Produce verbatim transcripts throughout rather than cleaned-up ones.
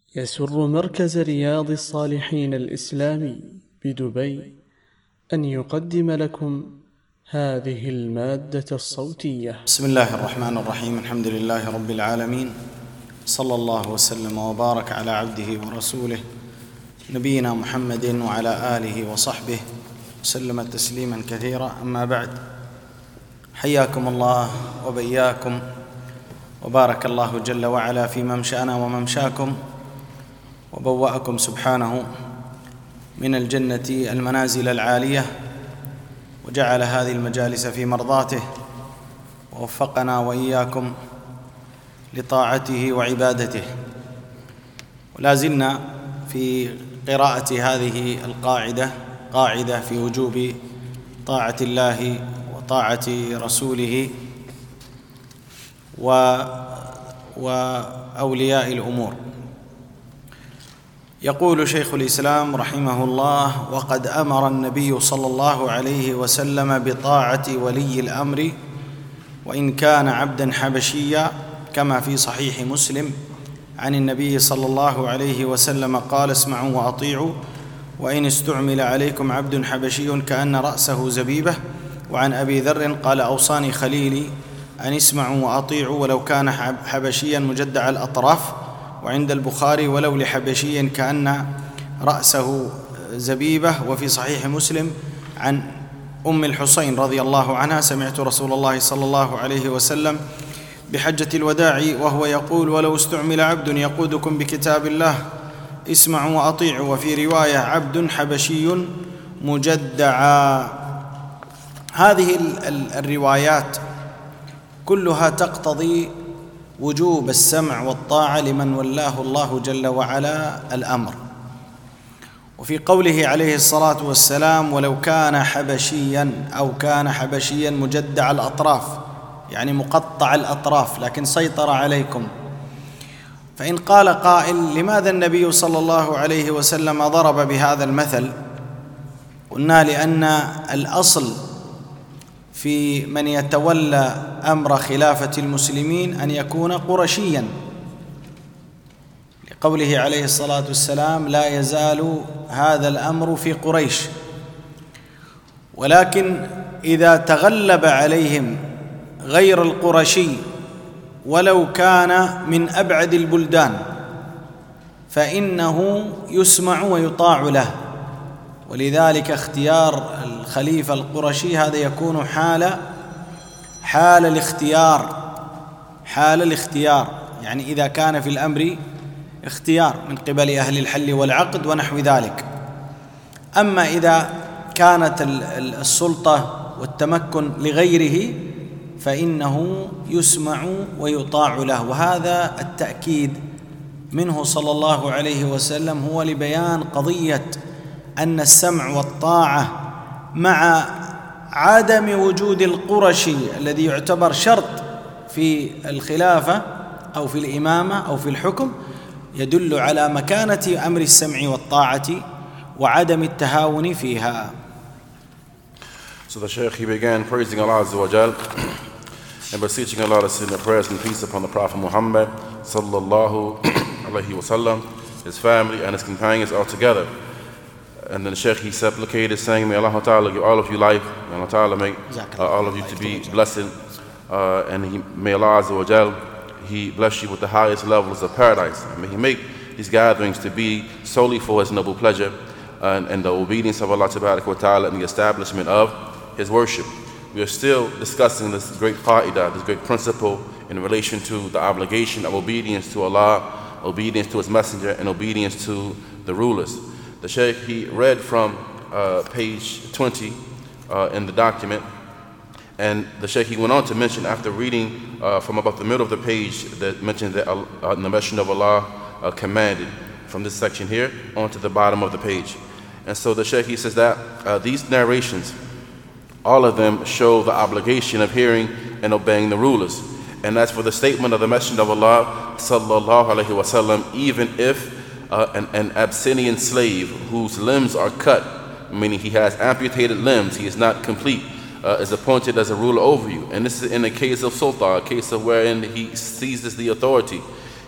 يسر مركز رياض الصالحين الإسلامي بدبي أن يقدم لكم هذه المادة الصوتية. بسم الله الرحمن الرحيم. الحمد لله رب العالمين، صلى الله وسلم وبارك على عبده ورسوله نبينا محمد وعلى آله وصحبه وسلم تسليما كثيرا. أما بعد، حياكم الله وبياكم، وبارك الله جل وعلا في ممشانا وممشاكم، وبوأكم سبحانه من الجنة المنازل العالية، وجعل هذه المجالس في مرضاته، ووفقنا وإياكم لطاعته وعبادته. ولا زلنا في قراءة هذه القاعدة، قاعدة في وجوب طاعة الله وطاعة رسوله وأولياء الأمور. يقول شيخ الإسلام رحمه الله: وقد أمر النبي صلى الله عليه وسلم بطاعة ولي الأمر وإن كان عبدا حبشيا، كما في صحيح مسلم عن النبي صلى الله عليه وسلم قال: اسمعوا وأطيعوا وإن استعمل عليكم عبد حبشي كأن رأسه زبيبة. وعن أبي ذر قال: أوصاني خليلي أن اسمعوا وأطيعوا ولو كان حبشيا مجدع الأطراف. وعند البخاري: ولو لحبشي كأن رأسه زبيبة. وفي صحيح مسلم عن أم الحسين رضي الله عنها: سمعت رسول الله صلى الله عليه وسلم بحجة الوداع وهو يقول: ولو استعمل عبد يقودكم بكتاب الله اسمعوا وأطيعوا. وفي رواية: عبد حبشي مجدعا. هذه الروايات كلها تقتضي وجوب السمع والطاعة لمن ولاه الله جل وعلا الأمر. وفي قوله عليه الصلاة والسلام: ولو كان حبشيا، أو كان حبشيا مجدع الأطراف، يعني مقطع الأطراف لكن سيطر عليكم. فإن قال قائل: لماذا النبي صلى الله عليه وسلم ضرب بهذا المثل؟ قلنا: لأن الأصل في من يتولى أمر خلافة المسلمين أن يكون قرشيا، لقوله عليه الصلاة والسلام: لا يزال هذا الأمر في قريش. ولكن إذا تغلب عليهم غير القرشي ولو كان من أبعد البلدان فإنه يسمع ويطاع له. ولذلك اختيار الخليفة القرشي هذا يكون حال حال الاختيار، حال الاختيار يعني إذا كان في الأمر اختيار من قبل أهل الحل والعقد ونحو ذلك. أما إذا كانت السلطة والتمكن لغيره فإنه يسمع ويطاع له. وهذا التأكيد منه صلى الله عليه وسلم هو لبيان قضية أن السمع والطاعة مع عدم وجود القرشي الذي يعتبر شرط في الخلافة أو في الإمامة أو في الحكم يدل على مكانة أمر السمع والطاعة وعدم التهاون فيها. So the Shaykh, he began praising Allah Azza wa Jal and beseeching Allah to send the prayers and peace upon the Prophet Muhammad sallallahu alaihi wasallam, his family and his companions all together. And then the Shaykh, he supplicated, saying, may Allah Ta'ala give all of you life, may Allah Ta'ala make uh, all of you to be blessed, uh, and he, may Allah Azza wa Jal, he bless you with the highest levels of paradise. And may he make these gatherings to be solely for his noble pleasure uh, and, and the obedience of Allah Ta'ala and the establishment of his worship. We are still discussing this great qa'idah, this great principle in relation to the obligation of obedience to Allah, obedience to his messenger, and obedience to the rulers. The Shaykh, he read from uh, page twenty uh, in the document, and the Shaykh, he went on to mention, after reading uh, from about the middle of the page, that mentioned that uh, the Messenger of Allah uh, commanded from this section here onto the bottom of the page. And so the Shaykh, he says that uh, these narrations, all of them show the obligation of hearing and obeying the rulers. And that's for the statement of the Messenger of Allah sallallahu alaihi wasallam, even if Uh, an, an Abyssinian slave whose limbs are cut, meaning he has amputated limbs, he is not complete, uh, is appointed as a ruler over you. And this is in a case of sultan, a case of wherein he seizes the authority.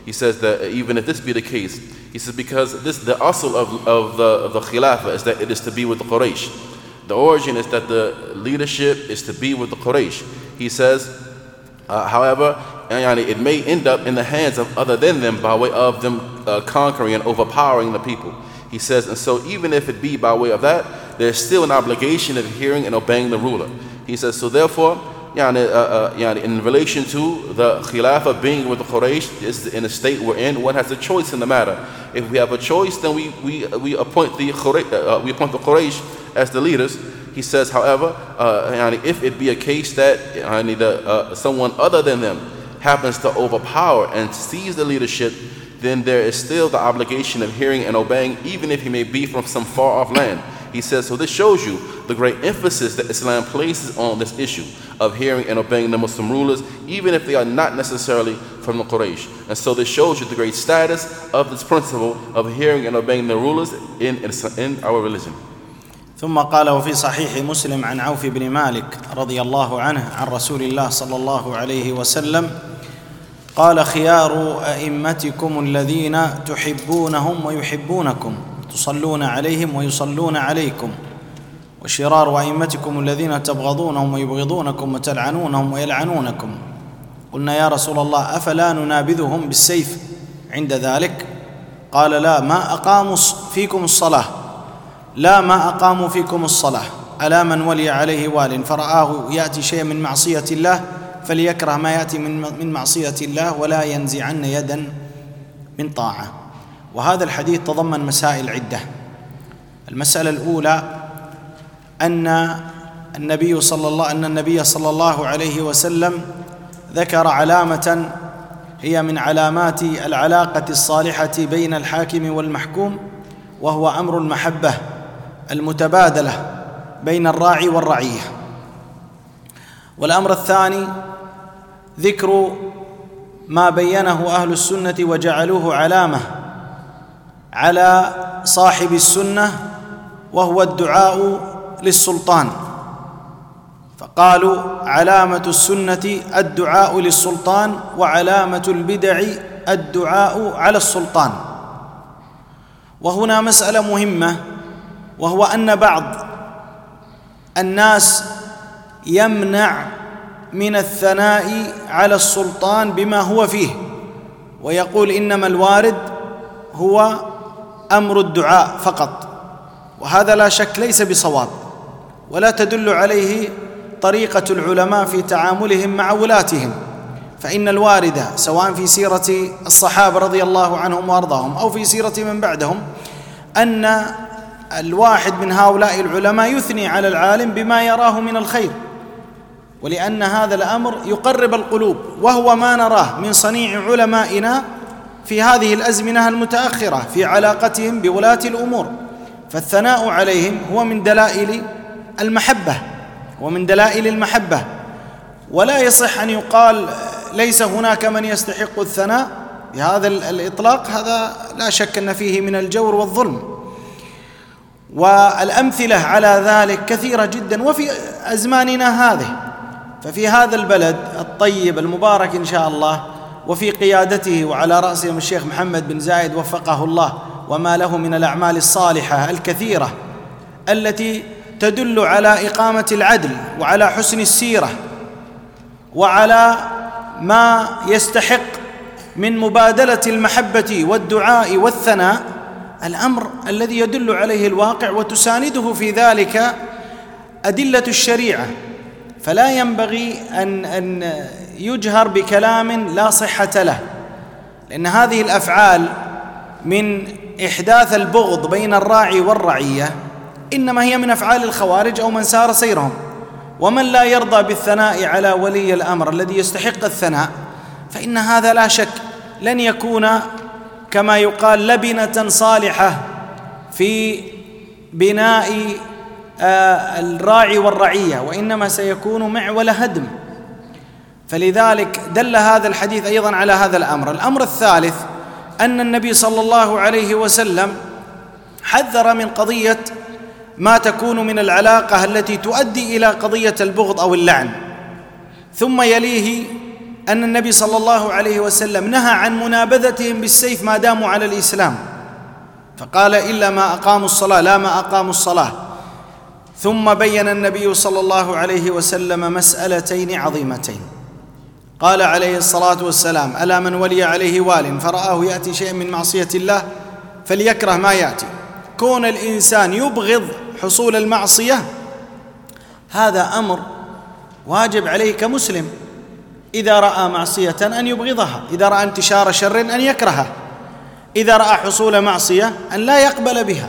He says that even if this be the case, he says because this the asl of, of, the, of the Khilafah is that it is to be with the Quraysh. The origin is that the leadership is to be with the Quraysh. He says, uh, however, it may end up in the hands of other than them by way of them uh, conquering and overpowering the people. He says, and so even if it be by way of that, there's still an obligation of hearing and obeying the ruler. He says, so therefore, yani, uh, uh, yani, in relation to the Khilafah being with the Quraysh, is in the state we're in, one has a choice in the matter. If we have a choice, then we we, we appoint the Quraysh, uh, we appoint the Quraysh as the leaders. He says, however, uh, yani, if it be a case that yani, the, uh, someone other than them happens to overpower and seize the leadership, then there is still the obligation of hearing and obeying, even if he may be from some far off land. He says, so this shows you the great emphasis that Islam places on this issue of hearing and obeying the Muslim rulers, even if they are not necessarily from the Quraysh. And so this shows you the great status of this principle of hearing and obeying the rulers in, in, in our religion. ثم قال وفي صحيح مسلم عن عوف بن مالك رضي الله عنه عن رسول الله صلى الله عليه وسلم قال خيار أئمتكم الذين تحبونهم ويحبونكم تصلون عليهم ويصلون عليكم وشرار أئمتكم الذين تبغضونهم ويبغضونكم وتلعنونهم ويلعنونكم. قلنا يا رسول الله أفلا ننابذهم بالسيف عند ذلك؟ قال لا ما أقاموا فيكم الصلاة لا ما أقاموا فيكم الصلاة ألا من ولي عليه وال فرآه يأتي شيء من معصية الله فليكره ما يأتي من من معصية الله ولا ينزعن يدا من طاعة. وهذا الحديث تضمن مسائل عدة. المسألة الأولى أن النبي صلى الله أن النبي صلى الله عليه وسلم ذكر علامة هي من علامات العلاقة الصالحة بين الحاكم والمحكوم، وهو أمر المحبة المتبادلة بين الراعي والرعية. والأمر الثاني ذكر ما بينه أهل السنة وجعلوه علامة على صاحب السنة، وهو الدعاء للسلطان، فقالوا علامة السنة الدعاء للسلطان، وعلامة البدع الدعاء على السلطان. وهنا مسألة مهمة، وهو أن بعض الناس يمنع من الثناء على السلطان بما هو فيه، ويقول إنما الوارد هو أمر الدعاء فقط، وهذا لا شك ليس بصواب، ولا تدل عليه طريقة العلماء في تعاملهم مع ولاتهم. فإن الوارد سواء في سيرة الصحابة رضي الله عنهم وأرضاهم أو في سيرة من بعدهم أن الواحد من هؤلاء العلماء يثني على العالم بما يراه من الخير، ولأن هذا الأمر يقرب القلوب، وهو ما نراه من صنيع علمائنا في هذه الأزمنة المتأخرة في علاقتهم بولاة الأمور. فالثناء عليهم هو من دلائل المحبة ومن دلائل المحبة، ولا يصح أن يقال ليس هناك من يستحق الثناء بهذا الإطلاق، هذا لا شك أن فيه من الجور والظلم. والأمثلة على ذلك كثيرة جدا وفي أزماننا هذه. ففي هذا البلد الطيب المبارك إن شاء الله، وفي قيادته وعلى رأسهم الشيخ محمد بن زايد وفقه الله، وما له من الأعمال الصالحة الكثيرة التي تدل على إقامة العدل وعلى حسن السيرة وعلى ما يستحق من مبادلة المحبة والدعاء والثناء، الأمر الذي يدل عليه الواقع وتسانده في ذلك أدلة الشريعة. فلا ينبغي أن أن يجهر بكلام لا صحة له، لأن هذه الأفعال من إحداث البغض بين الراعي والرعية إنما هي من أفعال الخوارج أو من سار سيرهم. ومن لا يرضى بالثناء على ولي الأمر الذي يستحق الثناء، فإن هذا لا شك لن يكون كما يقال لبنة صالحة في بناء الراعي والرعية، وإنما سيكون معول هدم. فلذلك دل هذا الحديث أيضا على هذا الأمر. الأمر الثالث أن النبي صلى الله عليه وسلم حذر من قضية ما تكون من العلاقة التي تؤدي إلى قضية البغض أو اللعن، ثم يليه أن النبي صلى الله عليه وسلم نهى عن منابذتهم بالسيف ما داموا على الإسلام، فقال إلا ما أقاموا الصلاة، لا ما أقاموا الصلاة. ثم بين النبي صلى الله عليه وسلم مسألتين عظيمتين، قال عليه الصلاة والسلام: ألا من ولي عليه وال فرآه يأتي شيء من معصية الله فليكره ما يأتي. كون الإنسان يبغض حصول المعصية هذا أمر واجب عليه كمسلم، إذا رأى معصية أن يبغضها، إذا رأى انتشار شر أن يكرهه، إذا رأى حصول معصية أن لا يقبل بها،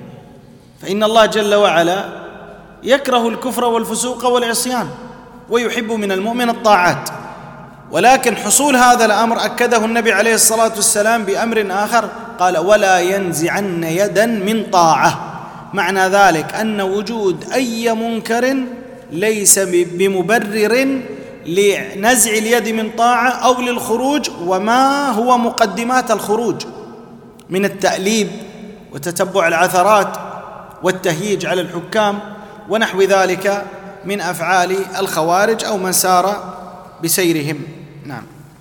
فإن الله جل وعلا يكره الكفر والفسوق والعصيان ويحب من المؤمن الطاعات. ولكن حصول هذا الأمر أكده النبي عليه الصلاة والسلام بأمر آخر، قال: ولا ينزعن يدا من طاعة. معنى ذلك أن وجود أي منكر ليس بمبرر لنزع اليد من طاعة أو للخروج، وما هو مقدمات الخروج من التأليب وتتبع العثرات والتهييج على الحكام ونحو ذلك من أفعال الخوارج أو من سار بسيرهم. نعم.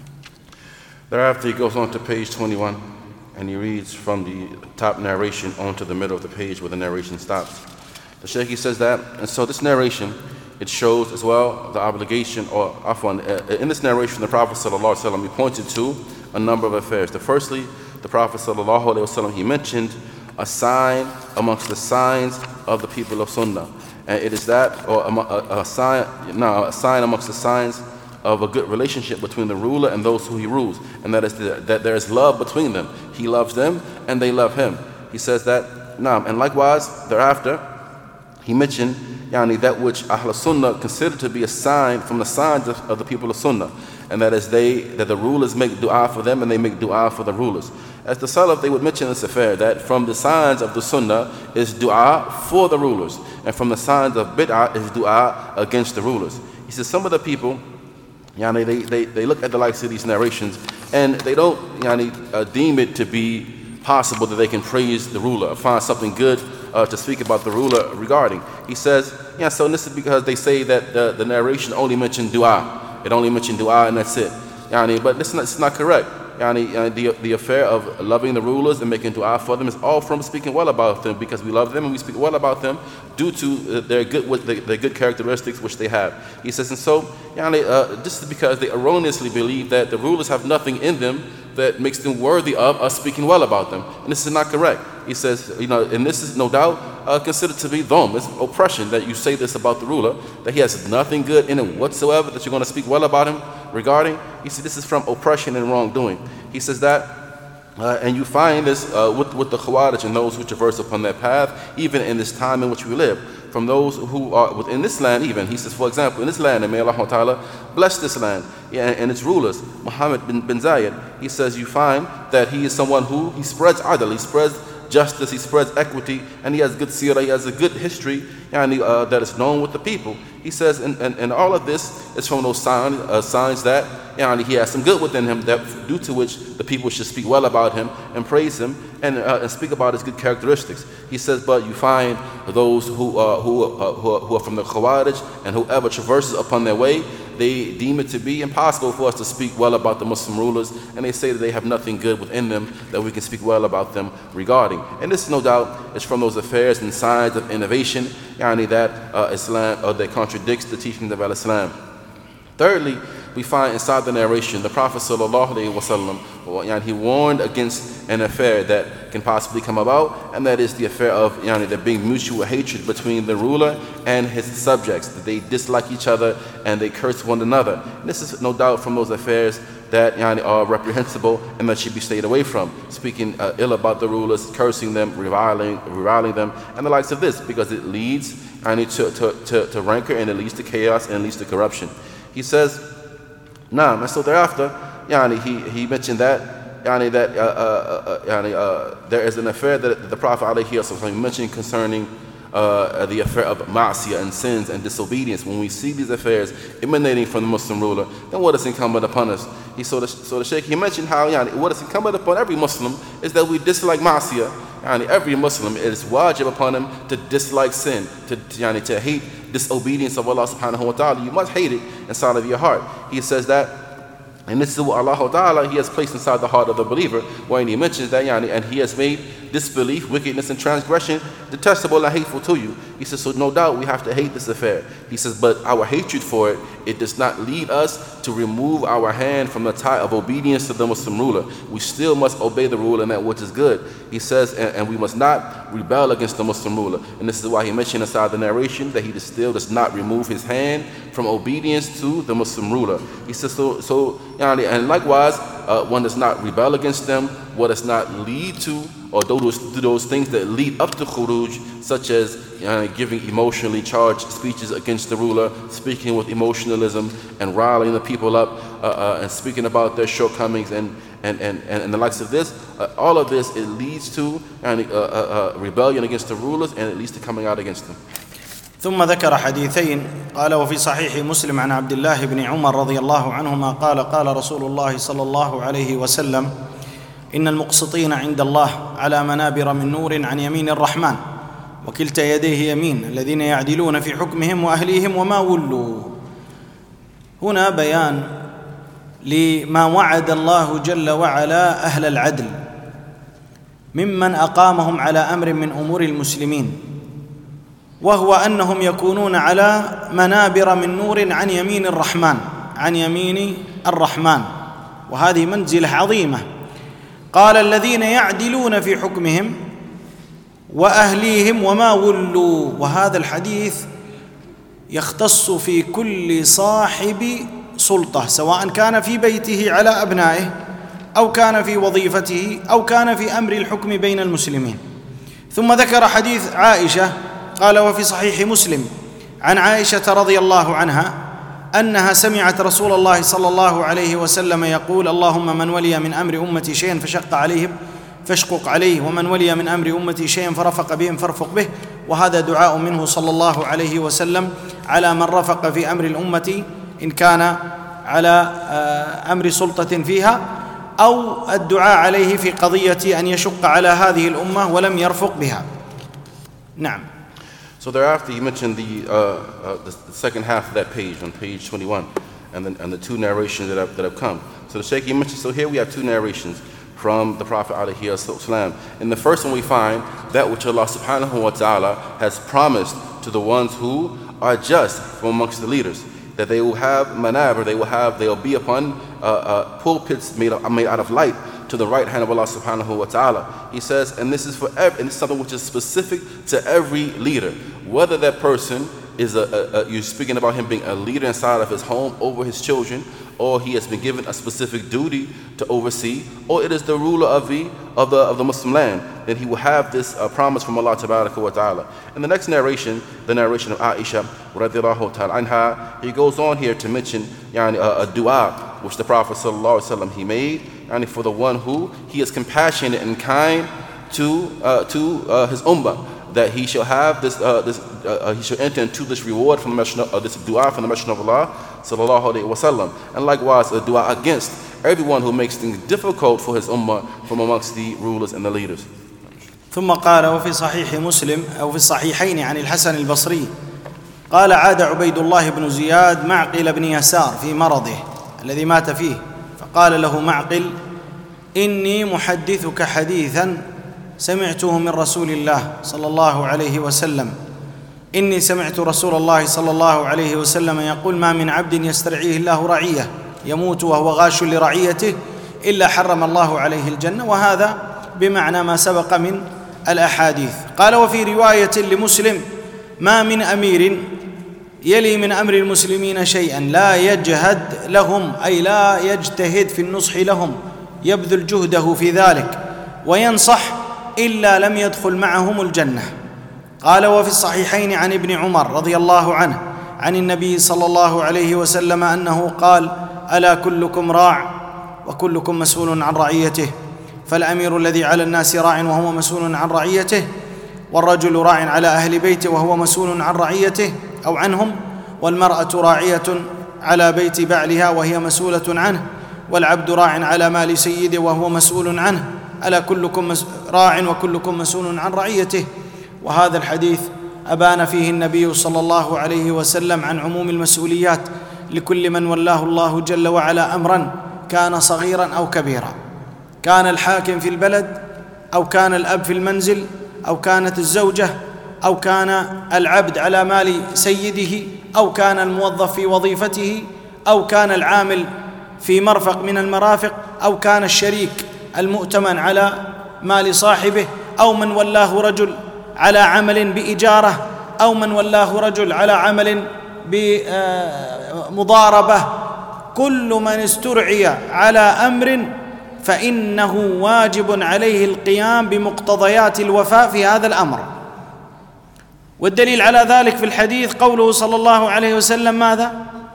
Thereafter he goes on to page twenty-one and he reads from the top narration onto the middle of the page where the narration stops. The Shaykh, he says that, and so this narration, it shows as well the obligation, or afwan, uh, in this narration the Prophet sallallahu alaihi wasallam, he pointed to a number of affairs. The firstly, the Prophet sallallahu alaihi wasallam, he mentioned a sign amongst the signs of the people of Sunnah, and it is that, or a, a, a sign, no, a sign amongst the signs of a good relationship between the ruler and those who he rules, and that is the, that there is love between them. He loves them and they love him. He says that, nah, and likewise thereafter he mentioned yani, that which Ahl Sunnah considered to be a sign from the signs of, of the people of Sunnah, and that is they that the rulers make dua for them and they make dua for the rulers. As the Salaf, they would mention this affair that from the signs of the Sunnah is dua for the rulers, and from the signs of bid'ah is dua against the rulers. He says some of the people, yani, they, they, they look at the likes of these narrations and they don't yani, uh, deem it to be possible that they can praise the ruler or find something good uh, to speak about the ruler regarding. He says, yeah, so this is because they say that the, the narration only mentioned dua. It only mentioned dua and that's it. Yani, but this is not, this is not correct. Yani, yani the, the affair of loving the rulers and making dua for them is all from speaking well about them, because we love them and we speak well about them due to uh, their good their, their good characteristics which they have. He says, and so yani, uh, this is because they erroneously believe that the rulers have nothing in them that makes them worthy of us speaking well about them, and this is not correct. He says, you know, and this is no doubt uh, considered to be dhulm. It's oppression that you say this about the ruler, that he has nothing good in him whatsoever, that you're going to speak well about him regarding. He said this is from oppression and wrongdoing. He says that, uh, and you find this uh, with, with the Khawarij and those who traverse upon that path, even in this time in which we live. From those who are within this land even. He says, for example, in this land, and may Allah Ta'ala bless this land yeah, and its rulers, Muhammad bin, bin Zayed, he says you find that he is someone who, he spreads adl, he spreads justice, he spreads equity, and he has good seerah, he has a good history and uh, that is known with the people. He says, and, and, and all of this is from those signs, uh, signs that yani, he has some good within him, that due to which the people should speak well about him and praise him and, uh, and speak about his good characteristics. He says, but you find those who, uh, who, uh, who, are, who are from the Khawarij and whoever traverses upon their way, they deem it to be impossible for us to speak well about the Muslim rulers, and they say that they have nothing good within them that we can speak well about them regarding. And this, no doubt, is from those affairs and signs of innovation, yani that uh, Islam, or that contradicts the teachings of Al-Islam. Thirdly, we find inside the narration the Prophet sallallahu alaihi wasallam, he warned against an affair that can possibly come about, and that is the affair of yani, there being mutual hatred between the ruler and his subjects, that they dislike each other and they curse one another. And this is no doubt from those affairs that yani, are reprehensible and that should be stayed away from, speaking uh, ill about the rulers, cursing them, reviling, reviling them, and the likes of this, because it leads yani, to, to, to, to rancor, and it leads to chaos and it leads to corruption. He says, Naam, and so thereafter, yani, he, he mentioned that, yani, that uh, uh, uh, yani, uh, there is an affair that the Prophet ﷺ mentioned concerning uh, the affair of ma'asiyah and sins and disobedience. When we see these affairs emanating from the Muslim ruler, then what is incumbent upon us? He, so, the, so the Shaykh, he mentioned how yani, what is incumbent upon every Muslim is that we dislike ma'asiyah. Yani, every Muslim, it is wajib upon him to dislike sin, to, yani, to hate disobedience of Allah subhanahu wa ta'ala. You must hate it inside of your heart. He says that, And this is what Allah Ta'ala, He has placed inside the heart of the believer, when He mentions that, yani, and He has made disbelief, wickedness, and transgression detestable and hateful to you. He says, so no doubt we have to hate this affair. He says, but our hatred for it, it does not lead us to remove our hand from the tie of obedience to the Muslim ruler. We still must obey the rule and that which is good. He says, and, and we must not rebel against the Muslim ruler. And this is why He mentioned inside the narration that He still does not remove His hand from obedience to the Muslim ruler. He says, so, so and likewise, uh, one does not rebel against them, one does not lead to, or do those, do those things that lead up to khuruj, such as uh, giving emotionally charged speeches against the ruler, speaking with emotionalism and riling the people up, uh, uh, and speaking about their shortcomings and, and, and, and the likes of this. Uh, all of this, it leads to uh, uh, uh, rebellion against the rulers, and it leads to coming out against them. ثم ذكر حديثين قال وفي صحيح مسلم عن عبد الله بن عمر رضي الله عنهما قال قال رسول الله صلى الله عليه وسلم إن المقسطين عند الله على منابر من نور عن يمين الرحمن وكلتا يديه يمين الذين يعدلون في حكمهم وأهليهم وما ولوا. هنا بيان لما وعد الله جل وعلا أهل العدل ممن أقامهم على أمر من أمور المسلمين، وهو أنهم يكونون على منابر من نور عن يمين الرحمن، عن يمين الرحمن، وهذه منزلة عظيمة. قال الذين يعدلون في حكمهم وأهليهم وما ولوا، وهذا الحديث يختص في كل صاحب سلطة، سواء كان في بيته على أبنائه أو كان في وظيفته أو كان في أمر الحكم بين المسلمين. ثم ذكر حديث عائشة قال وفي صحيح مسلم عن عائشة رضي الله عنها أنها سمعت رسول الله صلى الله عليه وسلم يقول اللهم من ولي من أمر أمتي شيئا فشق عليهم فاشقق عليه، ومن ولي من أمر أمتي شيئا فرفق بهم فارفق به. وهذا دعاء منه صلى الله عليه وسلم على من رفق في أمر الأمة، إن كان على أمر سلطة فيها، أو الدعاء عليه في قضية أن يشق على هذه الأمة ولم يرفق بها. نعم. So thereafter, he mentioned the, uh, uh, the, the second half of that page, on page twenty-one, and the, and the two narrations that have, that have come. So the Shaykh, he mentioned, so here we have two narrations from the Prophet alayhi salam. In the first one, we find that which Allah subhanahu wa ta'ala has promised to the ones who are just from amongst the leaders, that they will have manabir, they will have, they will be upon uh, uh, pulpits made, made out of light, to the right hand of Allah subhanahu wa ta'ala. He says, and this is for every, and this is something which is specific to every leader, whether that person is a, a, a you're speaking about him being a leader inside of his home over his children, or he has been given a specific duty to oversee, or it is the ruler of the of the of the Muslim land, then he will have this uh, promise from Allah tabaraka wa ta'ala. In the next narration, the narration of Aisha radhiyallahu ta'ala anha, he goes on here to mention yani, a, a dua which the Prophet sallallahu alaihi wasallam he made, and for the one who he is compassionate and kind to uh, to uh, his ummah, that he shall have this uh, this uh, he shall enter into this reward from the Messenger, uh, this dua from the Messenger of Allah sallallahu alaihi wasallam, and likewise a dua against everyone who makes things difficult for his ummah from amongst the rulers and the leaders. ثم قال وفي صحيح مسلم أو في الصحيحين عن الحسن البصري قال عاد عبيد الله بن زياد معقل بن يسار في مرضه الذي مات فيه، فقال له معقل إني محدثك حديثا سمعته من رسول الله صلى الله عليه وسلم، إني سمعت رسول الله صلى الله عليه وسلم يقول ما من عبد يسترعيه الله رعية يموت وهو غاش لرعيته إلا حرم الله عليه الجنة. وهذا بمعنى ما سبق من الأحاديث. قال وفي رواية لمسلم ما من أمير يلي من أمر المسلمين شيئا لا يجهد لهم، أي لا يجتهد في النصح لهم، يبذل جهده في ذلك وينصح، إلا لم يدخل معهم الجنة. قال وفي الصحيحين عن ابن عمر رضي الله عنه عن النبي صلى الله عليه وسلم أنه قال ألا كلكم راع وكلكم مسؤول عن رعيته، فالأمير الذي على الناس راع وهو مسؤول عن رعيته، والرجل راع على أهل بيته وهو مسؤول عن رعيته أو عنهم، والمرأة راعية على بيت بعلها وهي مسؤولة عنه، والعبد راع على مال سيده وهو مسؤول عنه، ألا كلكم راع وكلكم مسؤول عن رعيته. وهذا الحديث أبان فيه النبي صلى الله عليه وسلم عن عموم المسؤوليات لكل من ولاه الله جل وعلا أمرا كان صغيرا أو كبيرا، كان الحاكم في البلد أو كان الأب في المنزل أو كانت الزوجة أو كان العبد على مال سيده أو كان الموظف في وظيفته أو كان العامل في مرفق من المرافق أو كان الشريك المؤتمن على مال صاحبه أو من ولاه رجل على عمل بإجارة أو من ولاه رجل على عمل بمضاربة. كل من استرعي على أمر فإنه واجب عليه القيام بمقتضيات الوفاء في هذا الأمر. والدليل على ذلك في الحديث قوله صلى الله عليه وسلم ماذا؟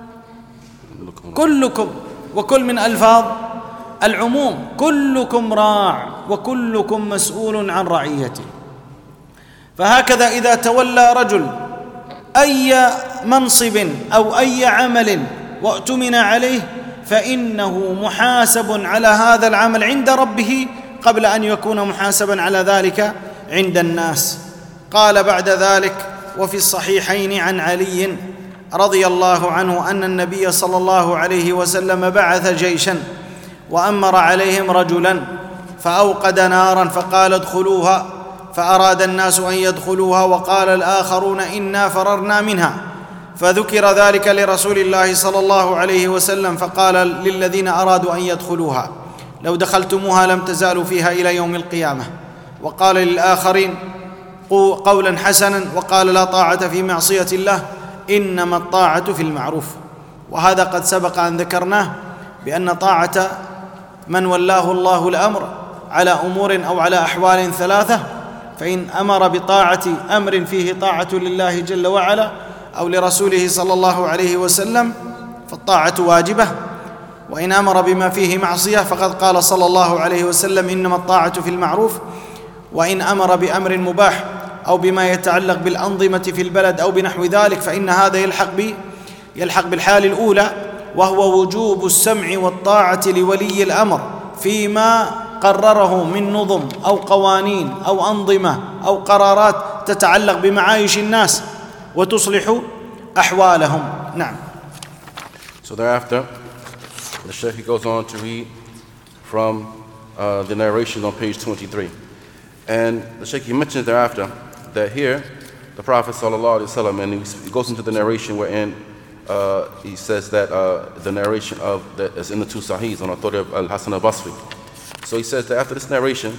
كلكم، وكل من ألفاظ العموم، كلكم راع وكلكم مسؤول عن رعيته. فهكذا إذا تولى رجل أي منصب أو أي عمل واؤتمن عليه فإنه محاسب على هذا العمل عند ربه قبل أن يكون محاسبا على ذلك عند الناس. قال بعد ذلك: وفي الصحيحين عن علي رضي الله عنه أن النبي صلى الله عليه وسلم بعث جيشا وأمر عليهم رجلا فأوقد نارا فقال: ادخلوها، فأراد الناس أن يدخلوها وقال الآخرون: إنا فررنا منها، فذكر ذلك لرسول الله صلى الله عليه وسلم فقال للذين أرادوا أن يدخلوها: لو دخلتموها لم تزالوا فيها إلى يوم القيامة. وقال للآخرين قولا حسنا وقال: لا طاعة في معصية الله، إنما الطاعة في المعروف. وهذا قد سبق أن ذكرناه بأن طاعة من ولاه الله الأمر على أمور أو على أحوال ثلاثة، فإن أمر بطاعة أمر فيه طاعة لله جل وعلا أو لرسوله صلى الله عليه وسلم فالطاعة واجبة، وإن أمر بما فيه معصية فقد قال صلى الله عليه وسلم: إنما الطاعة في المعروف. وإن أمر بأمر مباح أو بما يتعلق بالأنظمة في البلد أو بنحو ذلك فإن هذا يلحق به يلحق بالحال الأولى، وهو وجوب السمع والطاعة لولي الأمر فيما قرره من نظم أو قوانين أو أنظمة أو قرارات تتعلق بمعايش الناس وتصلح أحوالهم. نعم. So thereafter, the Shaykh goes on to read from uh, the narration on page twenty-three. And the Shaykh mentions thereafter that here, the Prophet sallallahu alaihi wasallam, and he goes into the narration wherein uh, he says that uh, the narration of that is in the two Sahihs on authority of Al-Hasan al-Basri. So he says that after this narration,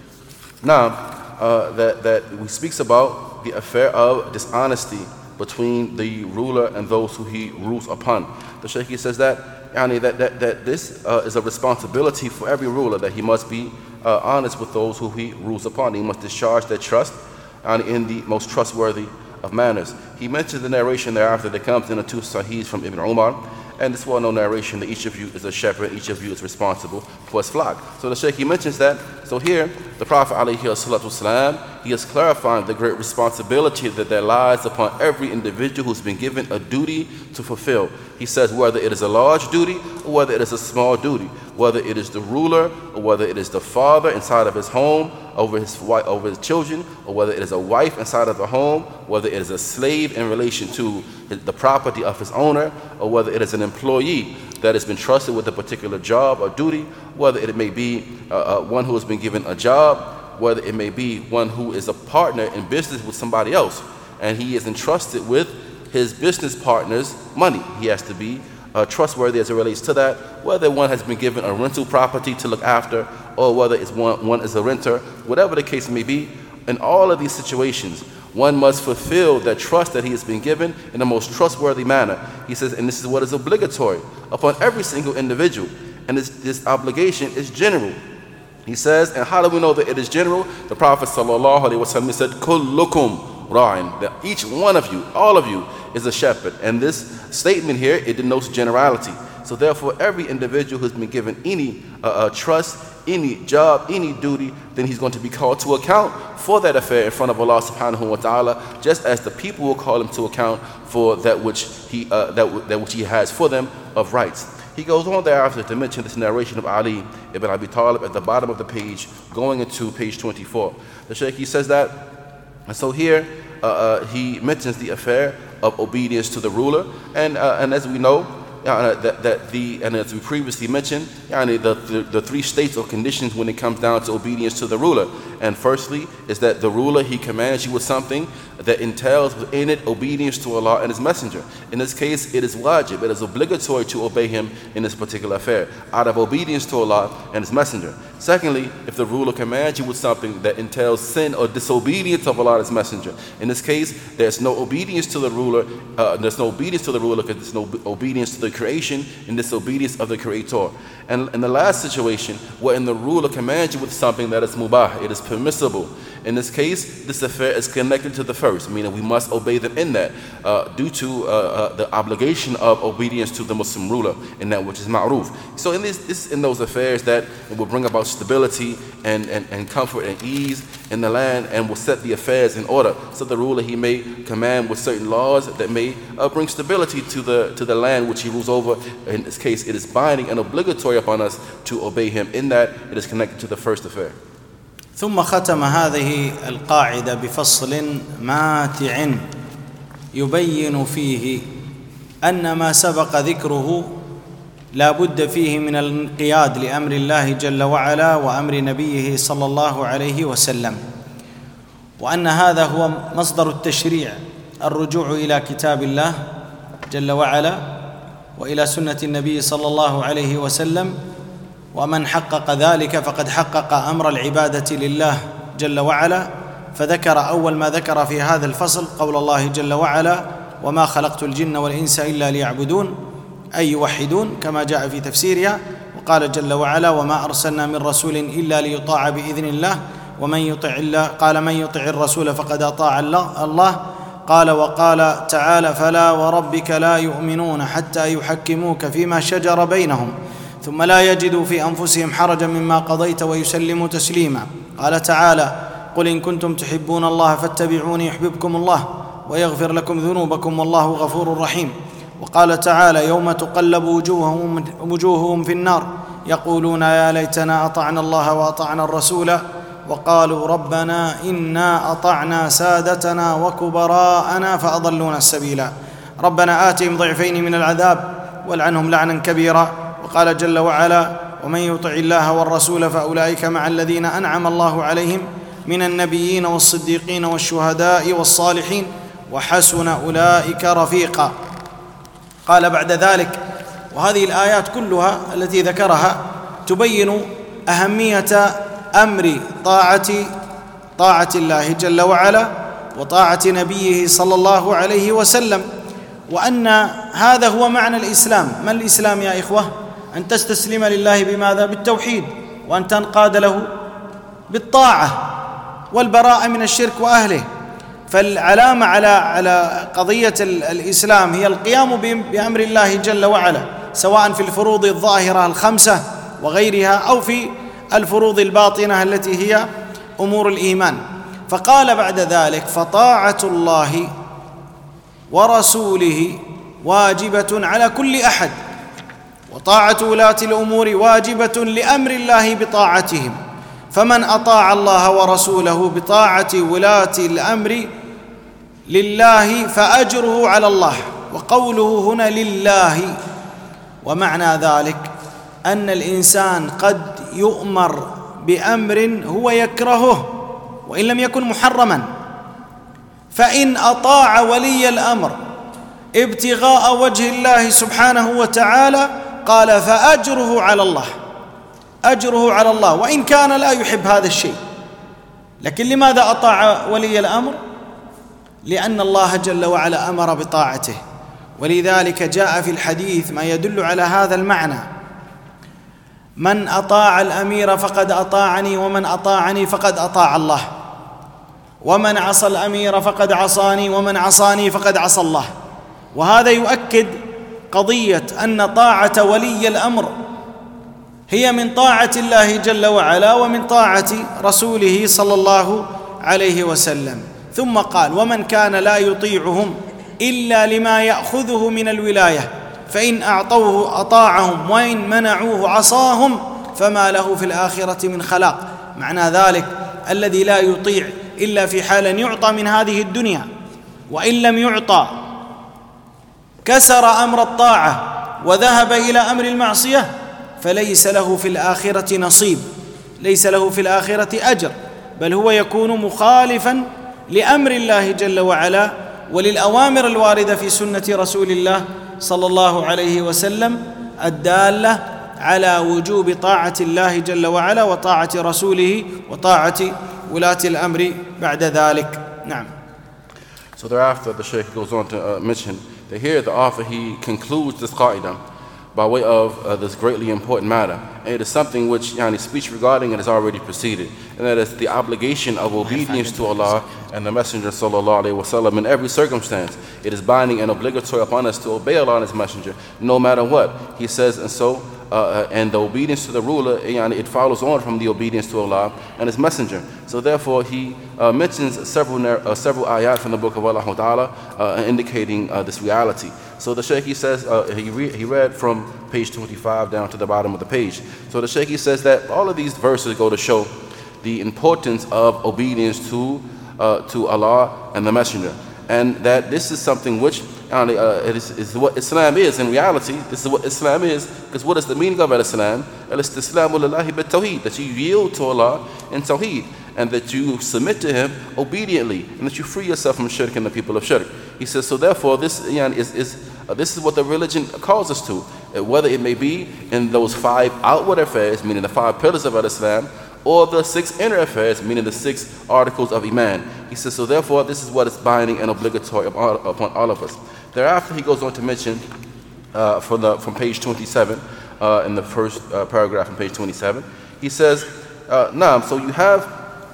now uh, that that he speaks about the affair of dishonesty between the ruler and those who he rules upon. The Shaykh says that, yani, that, that, that this uh, is a responsibility for every ruler, that he must be uh, honest with those who he rules upon. He must discharge their trust and in the most trustworthy of manners. He mentions the narration thereafter that comes in the two Sahihs from Ibn Umar, and this well-known narration that each of you is a shepherd, each of you is responsible for his flock. So the Shaykh, he mentions that. So here, the Prophet alayhi salatu wasalam, he is clarifying the great responsibility that there lies upon every individual who's been given a duty to fulfill. He says whether it is a large duty or whether it is a small duty, whether it is the ruler or whether it is the father inside of his home over his wife, over his children, or whether it is a wife inside of the home, whether it is a slave in relation to the property of his owner, or whether it is an employee that has been trusted with a particular job or duty, whether it may be uh, uh, one who has been given a job, whether it may be one who is a partner in business with somebody else, and he is entrusted with his business partner's money. He has to be uh, trustworthy as it relates to that, whether one has been given a rental property to look after, or whether it's one, one is a renter, whatever the case may be. In all of these situations, one must fulfill that trust that he has been given in the most trustworthy manner. He says, and this is what is obligatory upon every single individual. And this, this obligation is general. He says, and how do we know that it is general? The Prophet sallallahu alaihi wasallam said, "Kullukum ra'in," that each one of you, all of you, is a shepherd. And this statement here, it denotes generality. So therefore, every individual who's been given any uh, uh, trust, any job, any duty, then he's going to be called to account for that affair in front of Allah subhanahu wa ta'ala, just as the people will call him to account for that which he uh, that, w that which he has for them of rights. He goes on thereafter to mention this narration of Ali ibn Abi Talib at the bottom of the page, going into page twenty-four. The Shaykh, he says that, and so here uh, uh, he mentions the affair of obedience to the ruler, and uh, and as we know, uh, that, that the, and as we previously mentioned, uh, the, the, the three states or conditions when it comes down to obedience to the ruler. And firstly is that the ruler, he commands you with something that entails within it obedience to Allah and His Messenger. In this case, it is wajib, it is obligatory to obey Him in this particular affair, out of obedience to Allah and His Messenger. Secondly, if the ruler commands you with something that entails sin or disobedience of Allah and His Messenger, in this case, there's no obedience to the ruler, uh, there's no obedience to the ruler because there's no obedience to the creation and disobedience of the Creator. And in the last situation, wherein the ruler commands you with something that is mubah, it is permissible. In this case, this affair is connected to the first, meaning we must obey them in that, uh, due to uh, uh, the obligation of obedience to the Muslim ruler in that which is ma'ruf. So in this, this in those affairs that it will bring about stability and, and, and comfort and ease in the land, and will set the affairs in order. So the ruler, he may command with certain laws that may uh, bring stability to the to the land which he rules over. In this case, it is binding and obligatory upon us to obey him. In that, it is connected to the first affair. ثم ختم هذه القاعدة بفصل ماتع يبين فيه أن ما سبق ذكره لا بد فيه من الانقياد لأمر الله جل وعلا وأمر نبيه صلى الله عليه وسلم، وأن هذا هو مصدر التشريع، الرجوع إلى كتاب الله جل وعلا وإلى سنة النبي صلى الله عليه وسلم. ومن حقق ذلك فقد حقق أمر العبادة لله جل وعلا. فذكر أول ما ذكر في هذا الفصل قول الله جل وعلا: وما خلقت الجن والإنس إلا ليعبدون، أي يوحدون، كما جاء في تفسيرها. وقال جل وعلا: وما أرسلنا من رسول إلا ليطاع بإذن الله، ومن يطع الله قال من يطع الرسول فقد أطاع الله. قال وقال تعالى: فلا وربك لا يؤمنون حتى يحكموك فيما شجر بينهم ثم لا يجدوا في أنفسهم حرجا مما قضيت ويسلموا تسليما. قال تعالى: قل إن كنتم تحبون الله فاتبعوني يحببكم الله ويغفر لكم ذنوبكم والله غفور رحيم. وقال تعالى: يوم تقلب وجوههم, وجوههم في النار يقولون يا ليتنا أطعنا الله وأطعنا الرسول وقالوا ربنا إنا أطعنا سادتنا وكبراءنا فأضلونا السبيلا ربنا آتهم ضعفين من العذاب والعنهم لعنا كبيرا. وقال جل وعلا: ومن يطع الله والرسول فأولئك مع الذين أنعم الله عليهم من النبيين والصديقين والشهداء والصالحين وحسن أولئك رفيقا. قال بعد ذلك: وهذه الآيات كلها التي ذكرها تبين أهمية أمر طاعة طاعة الله جل وعلا وطاعة نبيه صلى الله عليه وسلم، وأن هذا هو معنى الإسلام. ما الإسلام يا إخوة؟ أن تستسلم لله بماذا؟ بالتوحيد، وأن تنقاد له بالطاعة والبراءة من الشرك وأهله. فالعلامة على على قضية الإسلام هي القيام بأمر الله جل وعلا، سواء في الفروض الظاهرة الخمسة وغيرها أو في الفروض الباطنة التي هي أمور الإيمان. فقال بعد ذلك: فطاعة الله ورسوله واجبة على كل أحد، وطاعة ولاة الأمور واجبة لأمر الله بطاعتهم. فمن أطاع الله ورسوله بطاعة ولاة الأمر لله فأجره على الله. وقوله هنا لله، ومعنى ذلك أن الإنسان قد يؤمر بأمر هو يكرهه وإن لم يكن محرما، فإن أطاع ولي الأمر ابتغاء وجه الله سبحانه وتعالى قال فأجره على الله، أجره على الله وإن كان لا يحب هذا الشيء. لكن لماذا أطاع ولي الأمر؟ لأن الله جل وعلا أمر بطاعته. ولذلك جاء في الحديث ما يدل على هذا المعنى: من أطاع الأمير فقد أطاعني، ومن أطاعني فقد أطاع الله، ومن عصى الأمير فقد عصاني، ومن عصاني فقد عصى الله. وهذا يؤكد قضية أن طاعة ولي الأمر هي من طاعة الله جل وعلا ومن طاعة رسوله صلى الله عليه وسلم. ثم قال: ومن كان لا يطيعهم إلا لما يأخذه من الولاية فإن أعطوه أطاعهم وإن منعوه عصاهم فما له في الآخرة من خلاق. معنى ذلك الذي لا يطيع إلا في حال أن يعطى من هذه الدنيا، وإن لم يعطى كسر أمر الطاعة وذهب إلى أمر المعصية فليس له في الآخرة نصيب، ليس له في الآخرة أجر، بل هو يكون مخالفاً لأمر الله جل وعلا وللأوامر الواردة في سنة رسول الله صلى الله عليه وسلم الدالة على وجوب طاعة الله جل وعلا وطاعة رسوله وطاعة ولاة الأمر بعد ذلك. نعم. So thereafter the Shaykh goes on to uh, mention that here the author, he concludes this qaida by way of uh, this greatly important matter. And it is something which yani, speech regarding it has already preceded, and that is the obligation of obedience to Allah and the Messenger sallallahu alaihi wasallam in every circumstance. It is binding and obligatory upon us to obey Allah and His Messenger no matter what. He says, and so uh, and the obedience to the ruler, yani, it follows on from the obedience to Allah and His Messenger. So therefore he uh, mentions several uh, several ayat from the book of Allah Ta'ala uh, indicating uh, this reality. So the Shaykh, he says, uh, he, re he read from page twenty-five down to the bottom of the page. So the Shaykh, he says that all of these verses go to show the importance of obedience to, uh, to Allah and the Messenger. And that this is something which uh, it is, is what Islam is in reality. This is what Islam is, because what is the meaning of Islam? Al-istislamu lillahi bit-tawheed, that you yield to Allah in tawheed, and that you submit to Him obediently, and that you free yourself from shirk and the people of shirk. He says, so therefore this you know, is, is, uh, this is what the religion calls us to, uh, whether it may be in those five outward affairs, meaning the five pillars of Islam, or the six inner affairs, meaning the six articles of Iman. He says, so therefore this is what is binding and obligatory upon, upon all of us. Thereafter he goes on to mention uh, from, the, from page twenty-seven, uh, in the first uh, paragraph on page twenty-seven, he says, uh, Naam, so you have,